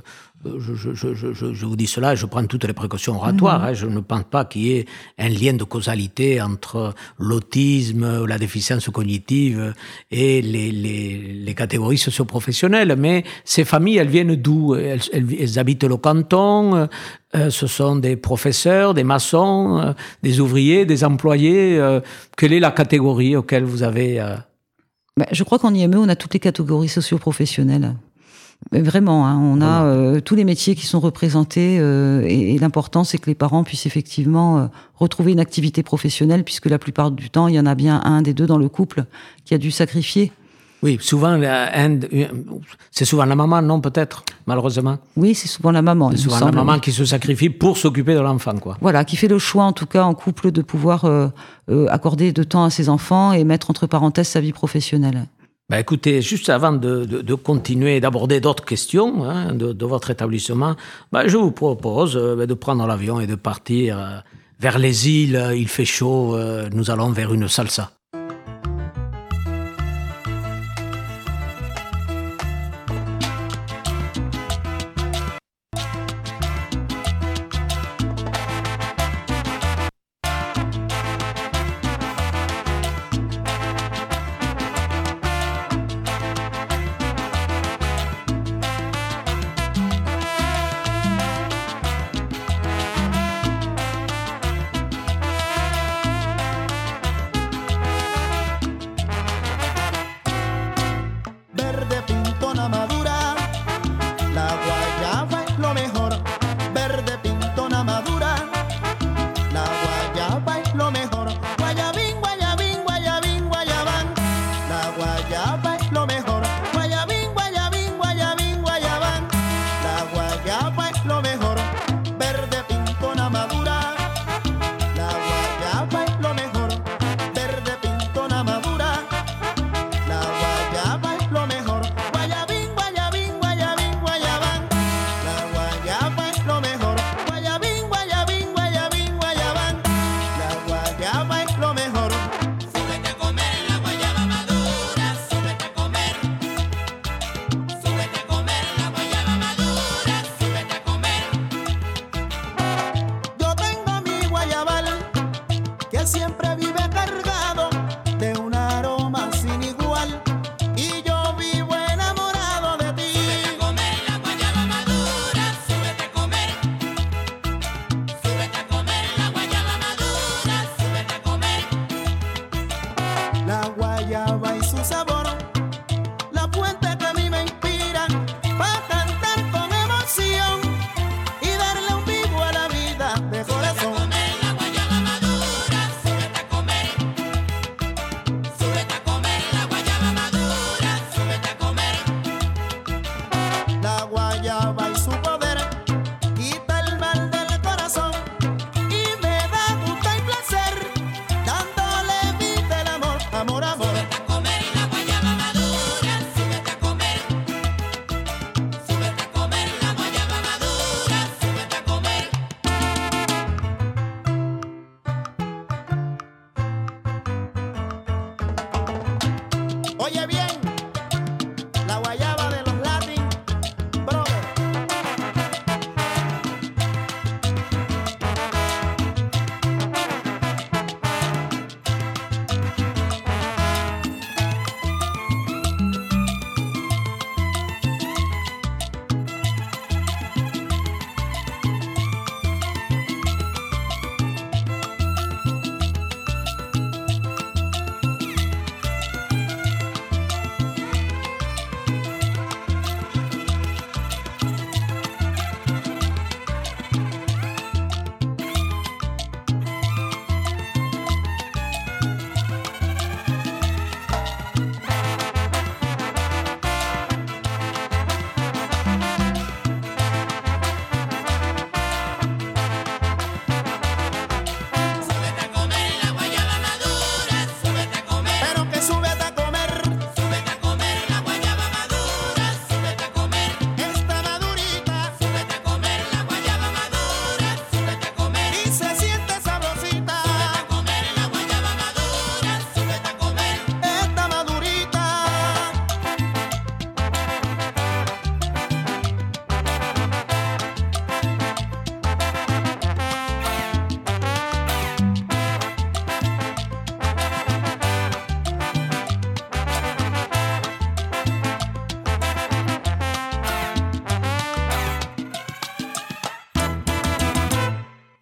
je vous dis cela, je prends toutes les précautions oratoires. Je ne pense pas qu'il y ait un lien de causalité entre l'autisme, la déficience cognitive et les catégories socio-professionnelles. Mais ces familles, elles viennent d'où? Elles habitent le canton. Ce sont des professeurs, des maçons, des ouvriers, des employés. Quelle est la catégorie auquel vous avez... Je crois qu'en IME, on a toutes les catégories socio-professionnelles. Mais vraiment, on a tous les métiers qui sont représentés et l'important, c'est que les parents puissent effectivement retrouver une activité professionnelle, puisque la plupart du temps, il y en a bien un des deux dans le couple qui a dû sacrifier. Oui, souvent, c'est souvent la maman, non, peut-être, malheureusement. Oui, c'est souvent la maman. C'est souvent la maman qui se sacrifie pour s'occuper de l'enfant, quoi. Voilà, qui fait le choix, en tout cas, en couple, de pouvoir accorder de temps à ses enfants et mettre entre parenthèses sa vie professionnelle. Écoutez, juste avant de continuer d'aborder d'autres questions de votre établissement, je vous propose de prendre l'avion et de partir vers les îles. Il fait chaud, nous allons vers une salsa.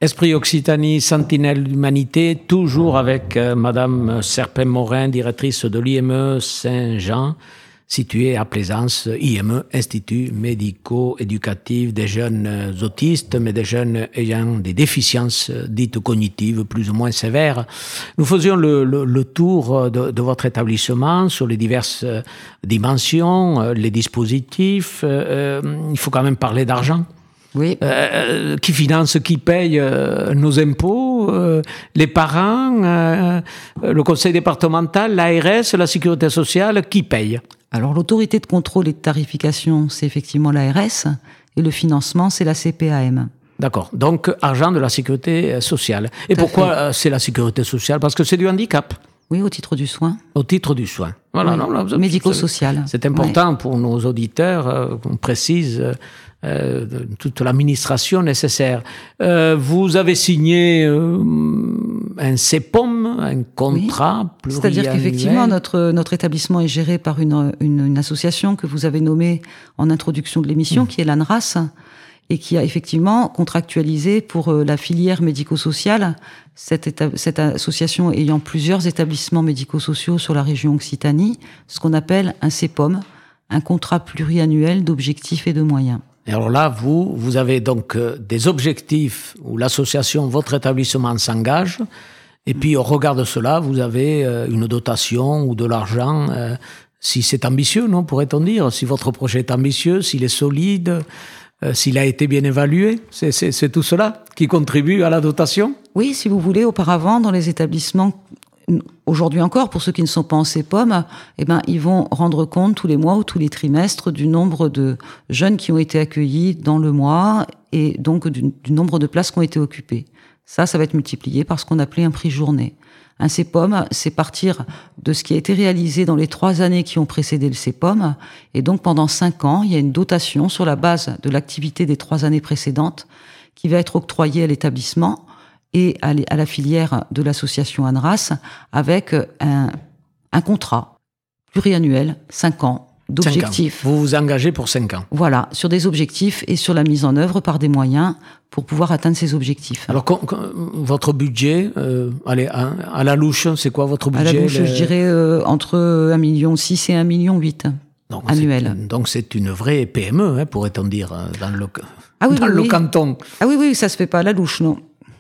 Esprit Occitanie, sentinelle d'humanité, toujours avec Madame Serpin-Morin, directrice de l'IME Saint-Jean, située à Plaisance, IME, Institut médico-éducatif des jeunes autistes, mais des jeunes ayant des déficiences dites cognitives plus ou moins sévères. Nous faisions le tour de votre établissement sur les diverses dimensions, les dispositifs. Il faut quand même parler d'argent. Oui. Qui finance, qui paye nos impôts, les parents, le conseil départemental, l'ARS, la sécurité sociale, qui paye? Alors l'autorité de contrôle et de tarification, c'est effectivement l'ARS, et le financement, c'est la CPAM. D'accord, donc argent de la sécurité sociale. Et pourquoi c'est la sécurité sociale? Parce que c'est du handicap. Oui, au titre du soin. Au titre du soin. Voilà, oui. Non, médico-social. C'est important pour nos auditeurs qu'on précise toute l'administration nécessaire. Vous avez signé un CEPOM, un contrat pluriannuel. C'est-à-dire qu'effectivement, notre établissement est géré par une association que vous avez nommée en introduction de l'émission, qui est l'ANRAS, et qui a effectivement contractualisé pour la filière médico-sociale, cette association ayant plusieurs établissements médico-sociaux sur la région Occitanie, ce qu'on appelle un CEPOM, un contrat pluriannuel d'objectifs et de moyens. Et alors là, vous avez donc des objectifs où l'association, votre établissement s'engage, et puis au regard de cela, vous avez une dotation ou de l'argent, si c'est ambitieux, non, pourrait-on dire, si votre projet est ambitieux, s'il est solide, s'il a été bien évalué, c'est tout cela qui contribue à la dotation? Oui, si vous voulez, auparavant, dans les établissements, aujourd'hui encore, pour ceux qui ne sont pas en CEPOM, ils vont rendre compte tous les mois ou tous les trimestres du nombre de jeunes qui ont été accueillis dans le mois et donc du nombre de places qui ont été occupées. Ça va être multiplié par ce qu'on appelait un prix journée. Un CEPOM, c'est partir de ce qui a été réalisé dans les 3 années qui ont précédé le CEPOM. Et donc, pendant 5 ans, il y a une dotation sur la base de l'activité des 3 années précédentes qui va être octroyée à l'établissement et à la filière de l'association ANRAS avec un contrat pluriannuel, 5 ans, d'objectifs. 5 ans. Vous vous engagez pour 5 ans. Voilà, sur des objectifs et sur la mise en œuvre par des moyens pour pouvoir atteindre ces objectifs. Alors, votre budget, allez, à la louche, c'est quoi votre budget? À la louche, je dirais entre 1,6 million et 1,8 million annuel. Donc c'est une vraie PME, pourrait-on dire, dans le le canton. Ah oui, ça se fait pas à la louche, non.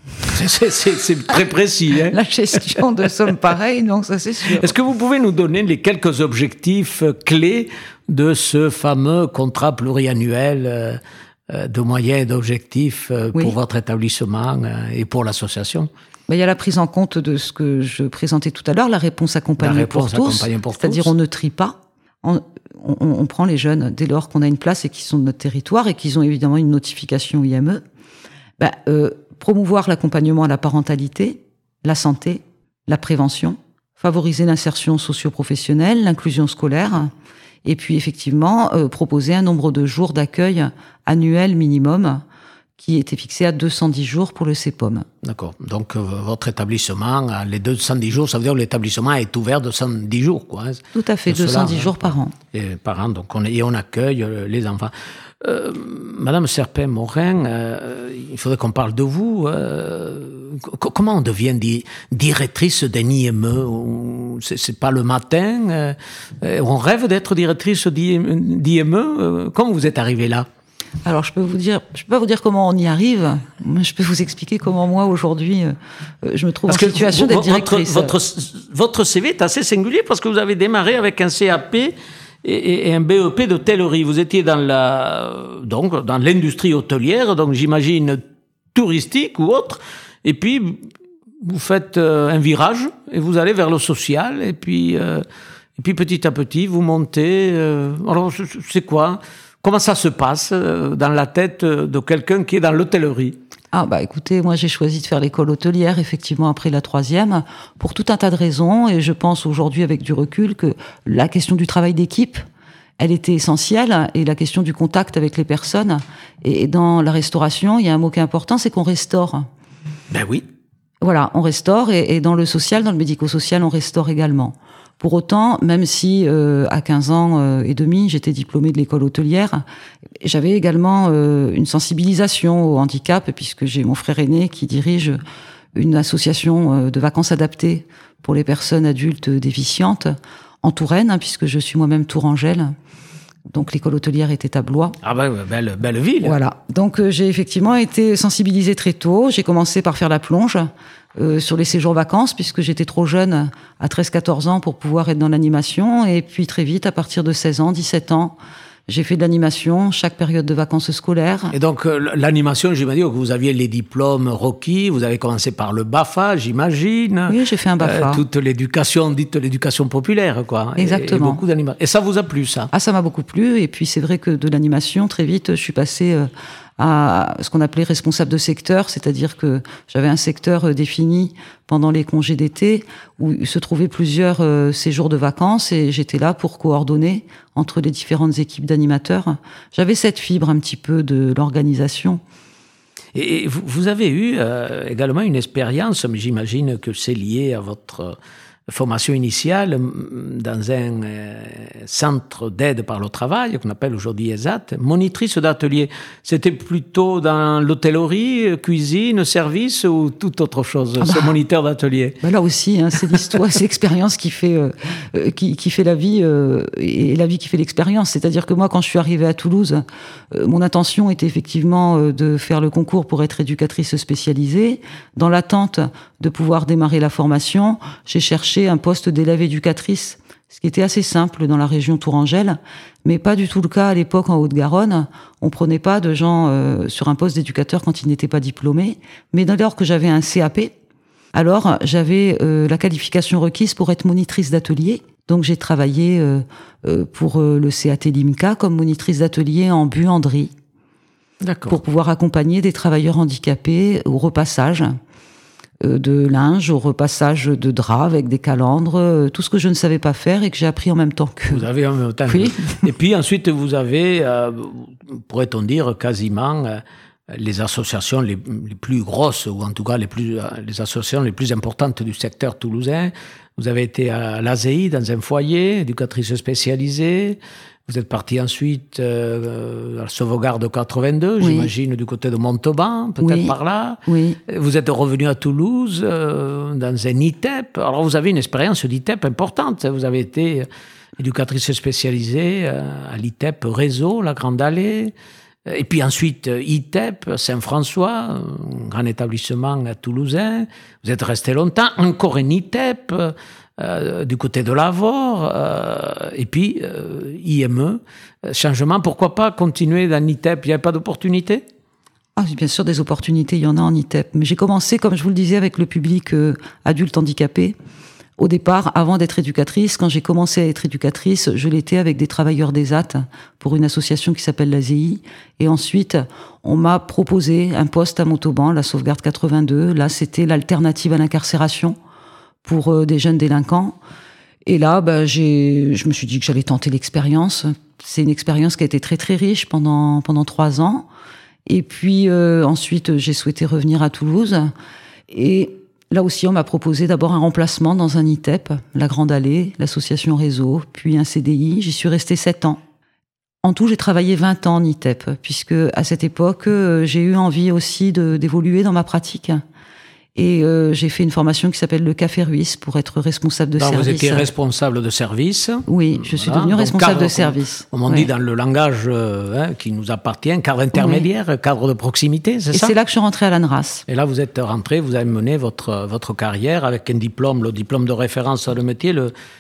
C'est très précis. La gestion de sommes pareilles, non, ça c'est sûr. Est-ce que vous pouvez nous donner les quelques objectifs clés de ce fameux contrat pluriannuel de moyens et d'objectifs pour votre établissement et pour l'association? Il y a la prise en compte de ce que je présentais tout à l'heure, la réponse accompagnée pour tous. C'est-à-dire on ne trie pas. On prend les jeunes dès lors qu'on a une place et qu'ils sont de notre territoire et qu'ils ont évidemment une notification IME. Promouvoir l'accompagnement à la parentalité, la santé, la prévention, favoriser l'insertion socio-professionnelle, l'inclusion scolaire, et puis effectivement proposer un nombre de jours d'accueil annuel minimum qui était fixé à 210 jours pour le CEPOM. D'accord. Donc votre établissement, les 210 jours, ça veut dire que l'établissement est ouvert 210 jours, quoi. Tout à fait, 210 jours par an. Et par an, donc on accueille les enfants. Madame Serpin-Morin, il faudrait qu'on parle de vous. Comment on devient directrice d'un IME? C'est pas le matin. On rêve d'être directrice d'IME. Comment vous êtes arrivée là? Alors, je peux pas vous dire comment on y arrive. Je peux vous expliquer comment moi aujourd'hui je me trouve en situation d'être directrice. Votre CV est assez singulier parce que vous avez démarré avec un CAP et un BEP d'hôtellerie. Vous étiez dans l'industrie hôtelière, donc j'imagine touristique ou autre. Et puis vous faites un virage et vous allez vers le social. Et puis petit à petit vous montez. Alors c'est quoi? Comment ça se passe dans la tête de quelqu'un qui est dans l'hôtellerie? Écoutez, moi j'ai choisi de faire l'école hôtelière, effectivement, après la 3e, pour tout un tas de raisons, et je pense aujourd'hui avec du recul que la question du travail d'équipe, elle était essentielle, et la question du contact avec les personnes. Et dans la restauration, il y a un mot qui est important, c'est qu'on restaure. Ben oui. Voilà, on restaure, et dans le social, dans le médico-social, on restaure également. Pour autant, même si à 15 ans et demi, j'étais diplômée de l'école hôtelière, j'avais également une sensibilisation au handicap, puisque j'ai mon frère aîné qui dirige une association de vacances adaptées pour les personnes adultes déficientes en Touraine, puisque je suis moi-même tourangelle. Donc l'école hôtelière était à Blois. Ah ben, belle ville. Voilà. Donc j'ai effectivement été sensibilisée très tôt. J'ai commencé par faire la plonge sur les séjours vacances, puisque j'étais trop jeune à 13-14 ans pour pouvoir être dans l'animation. Et puis très vite, à partir de 16 ans, 17 ans, j'ai fait de l'animation chaque période de vacances scolaires. Et donc, l'animation, j'imagine que vous aviez les diplômes requis. Vous avez commencé par le BAFA, j'imagine. Oui, j'ai fait un BAFA. Toute l'éducation, dite l'éducation populaire, quoi. Exactement. Et beaucoup d'animation. Et ça vous a plu, ça? Ah, ça m'a beaucoup plu. Et puis, c'est vrai que de l'animation, très vite, je suis passée à ce qu'on appelait responsable de secteur, c'est-à-dire que j'avais un secteur défini pendant les congés d'été où se trouvaient plusieurs séjours de vacances et j'étais là pour coordonner entre les différentes équipes d'animateurs. J'avais cette fibre un petit peu de l'organisation. Et vous avez eu également une expérience, mais j'imagine que c'est lié à votre formation initiale dans un centre d'aide par le travail, qu'on appelle aujourd'hui ESAT, monitrice d'atelier. C'était plutôt dans l'hôtellerie, cuisine, service ou toute autre chose, ce moniteur d'atelier? Là aussi, c'est l'histoire, c'est l'expérience qui fait la vie et la vie qui fait l'expérience. C'est-à-dire que moi, quand je suis arrivée à Toulouse, mon intention était effectivement de faire le concours pour être éducatrice spécialisée. Dans l'attente de pouvoir démarrer la formation, j'ai cherché un poste d'élève éducatrice, ce qui était assez simple dans la région tourangelle, mais pas du tout le cas à l'époque en Haute-Garonne. On prenait pas de gens sur un poste d'éducateur quand ils n'étaient pas diplômés. Mais dès lors que j'avais un CAP, alors j'avais la qualification requise pour être monitrice d'atelier. Donc j'ai travaillé pour le CAT LIMCA comme monitrice d'atelier en buanderie. D'accord. Pour pouvoir accompagner des travailleurs handicapés au repassage de linge, au repassage de draps avec des calandres, tout ce que je ne savais pas faire et que j'ai appris en même temps que... Vous avez en même temps. Oui. Et puis ensuite, vous avez, pourrait-on dire, quasiment les associations les plus grosses, ou en tout cas les associations les plus importantes du secteur toulousain. Vous avez été à l'ASEI, dans un foyer, éducatrice spécialisée. Vous êtes parti ensuite à la Sauvegarde 82, oui. J'imagine, du côté de Montauban, peut-être oui. par là. Oui. Vous êtes revenu à Toulouse, dans un ITEP. Alors, vous avez une expérience d'ITEP importante. Vous avez été éducatrice spécialisée à l'ITEP Réseau, la Grande Allée. Et puis ensuite, ITEP, Saint-François, un grand établissement toulousain. Vous êtes resté longtemps. Encore un ITEP. Du côté de l'Avor, et puis IME, changement, pourquoi pas continuer dans l'ITEP? Il n'y avait pas d'opportunité? Ah, bien sûr, des opportunités, il y en a en ITEP. Mais j'ai commencé, comme je vous le disais, avec le public adulte handicapé. Au départ, avant d'être éducatrice, quand j'ai commencé à être éducatrice, je l'étais avec des travailleurs d'ESAT pour une association qui s'appelle l'ASEI. Et ensuite, on m'a proposé un poste à Montauban, la Sauvegarde 82. Là, c'était l'alternative à l'incarcération pour des jeunes délinquants. Et là, je me suis dit que j'allais tenter l'expérience. C'est une expérience qui a été très très riche pendant 3 ans. Et puis ensuite, j'ai souhaité revenir à Toulouse. Et là aussi, on m'a proposé d'abord un remplacement dans un ITEP, la Grande Allée, l'association Réseau, puis un CDI. J'y suis restée 7 ans. En tout, j'ai travaillé 20 ans en ITEP, puisque à cette époque, j'ai eu envie aussi d'évoluer dans ma pratique. Et j'ai fait une formation qui s'appelle le Café Ruisse pour être responsable de service. Vous étiez responsable de service. Oui, je suis devenue responsable de service. On dit dans le langage qui nous appartient, cadre intermédiaire, cadre de proximité, c'est ça? Et c'est là que je suis rentrée à l'ANRAS. Et là, vous êtes rentrée, vous avez mené votre carrière avec un diplôme, le diplôme de référence à le métier,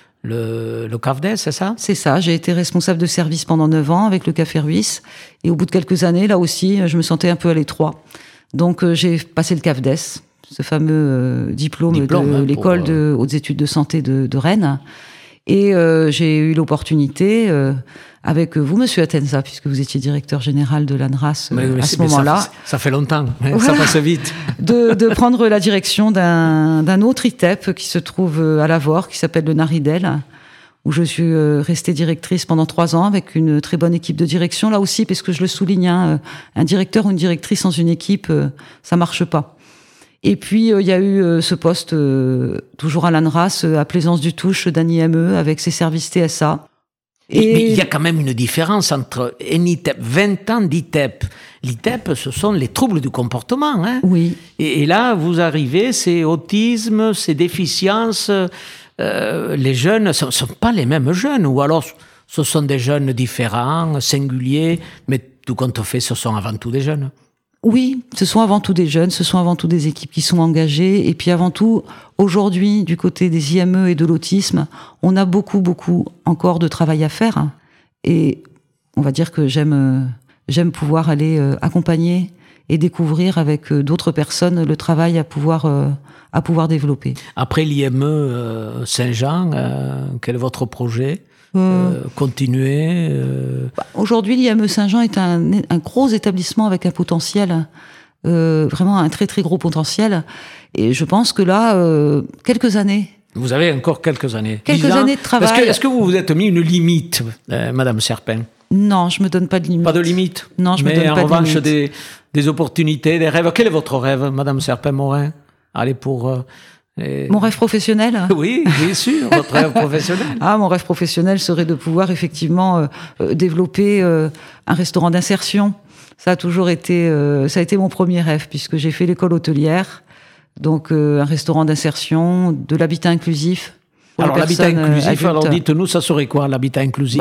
le CAFDES, c'est ça? C'est ça, j'ai été responsable de service pendant 9 ans avec le Café Ruisse. Et au bout de quelques années, là aussi, je me sentais un peu à l'étroit. Donc j'ai passé le CAFDES, ce fameux diplôme de l'école de hautes études de santé de Rennes. Et j'ai eu l'opportunité, avec vous, Monsieur Atenza, puisque vous étiez directeur général de l'ANRAS à ce moment-là. Ça fait longtemps, ça passe vite. de prendre la direction d'un autre ITEP qui se trouve à l'Avor, qui s'appelle le Naridel, où je suis restée directrice pendant 3 ans avec une très bonne équipe de direction. Là aussi, parce que je le souligne, un directeur ou une directrice sans une équipe, ça marche pas. Et puis, il y a eu ce poste, toujours à l'ANRAS, à Plaisance du Touche, d'un IME, avec ses services TSA. Mais il y a quand même une différence entre un ITEP, 20 ans d'ITEP. L'ITEP, ce sont les troubles du comportement. Hein. Oui. Et là, vous arrivez, c'est autisme, c'est déficience. Les jeunes ne sont pas les mêmes jeunes. Ou alors, ce sont des jeunes différents, singuliers. Mais tout compte fait, ce sont avant tout des jeunes. Oui, ce sont avant tout des jeunes, ce sont avant tout des équipes qui sont engagées. Et puis avant tout, aujourd'hui, du côté des IME et de l'autisme, on a beaucoup encore de travail à faire. Et on va dire que j'aime pouvoir aller accompagner et découvrir avec d'autres personnes le travail à pouvoir développer. Après l'IME Saint-Jean, quel est votre projet ? Continuer Aujourd'hui, l'IME Saint-Jean est un gros établissement avec un potentiel, vraiment un très très gros potentiel. Et je pense que là, quelques années. Vous avez encore quelques années. Quelques années de travail. Est-ce que vous vous êtes mis une limite, Madame Serpin ? Non, je me donne pas de limite. Pas de limite ? Non, je me donne pas de limite. Mais en revanche, des opportunités, des rêves. Quel est votre rêve, Madame Serpin-Morin ? Allez, pour... Mon rêve professionnel ? Oui, bien sûr, votre rêve professionnel. Mon rêve professionnel serait de pouvoir effectivement développer un restaurant d'insertion. Ça a été mon premier rêve, puisque j'ai fait l'école hôtelière. Donc un restaurant d'insertion, de l'habitat inclusif. Alors l'habitat inclusif, alors dites-nous, ça serait quoi l'habitat inclusif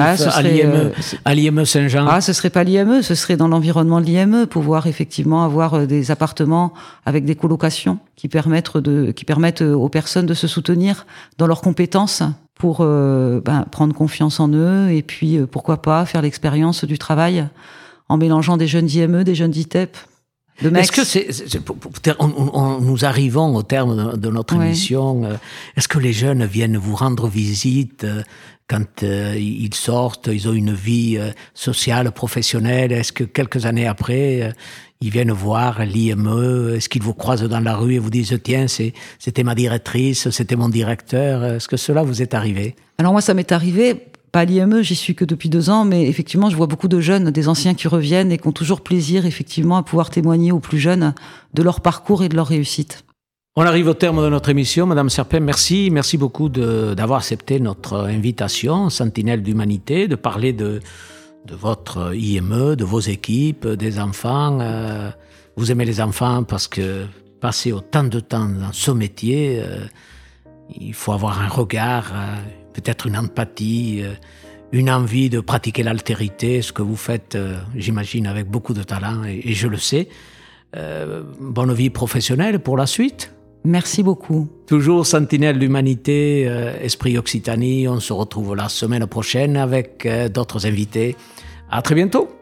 à l'IME Saint-Jean ? Ce serait pas l'IME, ce serait dans l'environnement de l'IME, pouvoir effectivement avoir des appartements avec des colocations qui permettent aux personnes de se soutenir dans leurs compétences pour prendre confiance en eux et puis pourquoi pas faire l'expérience du travail en mélangeant des jeunes IME, des jeunes ITEP. Est-ce que nous arrivons au terme de notre émission. Est-ce que les jeunes viennent vous rendre visite quand ils sortent, ils ont une vie sociale, professionnelle? Est-ce que quelques années après, ils viennent voir l'IME? Est-ce qu'ils vous croisent dans la rue et vous disent « Tiens, c'était ma directrice, c'était mon directeur ». Est-ce que cela vous est arrivé? Alors moi, ça m'est arrivé. Pas à l'IME, j'y suis que depuis 2 ans, mais effectivement, je vois beaucoup de jeunes, des anciens qui reviennent et qui ont toujours plaisir, effectivement, à pouvoir témoigner aux plus jeunes de leur parcours et de leur réussite. On arrive au terme de notre émission. Madame Serpin, merci. Merci beaucoup d'avoir accepté notre invitation, Sentinelle d'Humanité, de parler de votre IME, de vos équipes, des enfants. Vous aimez les enfants parce que passer autant de temps dans ce métier, il faut avoir un regard, peut-être une empathie, une envie de pratiquer l'altérité, ce que vous faites, j'imagine, avec beaucoup de talent, et je le sais. Bonne vie professionnelle pour la suite. Merci beaucoup. Toujours Sentinelle d'Humanité, Esprit Occitanie. On se retrouve la semaine prochaine avec d'autres invités. À très bientôt.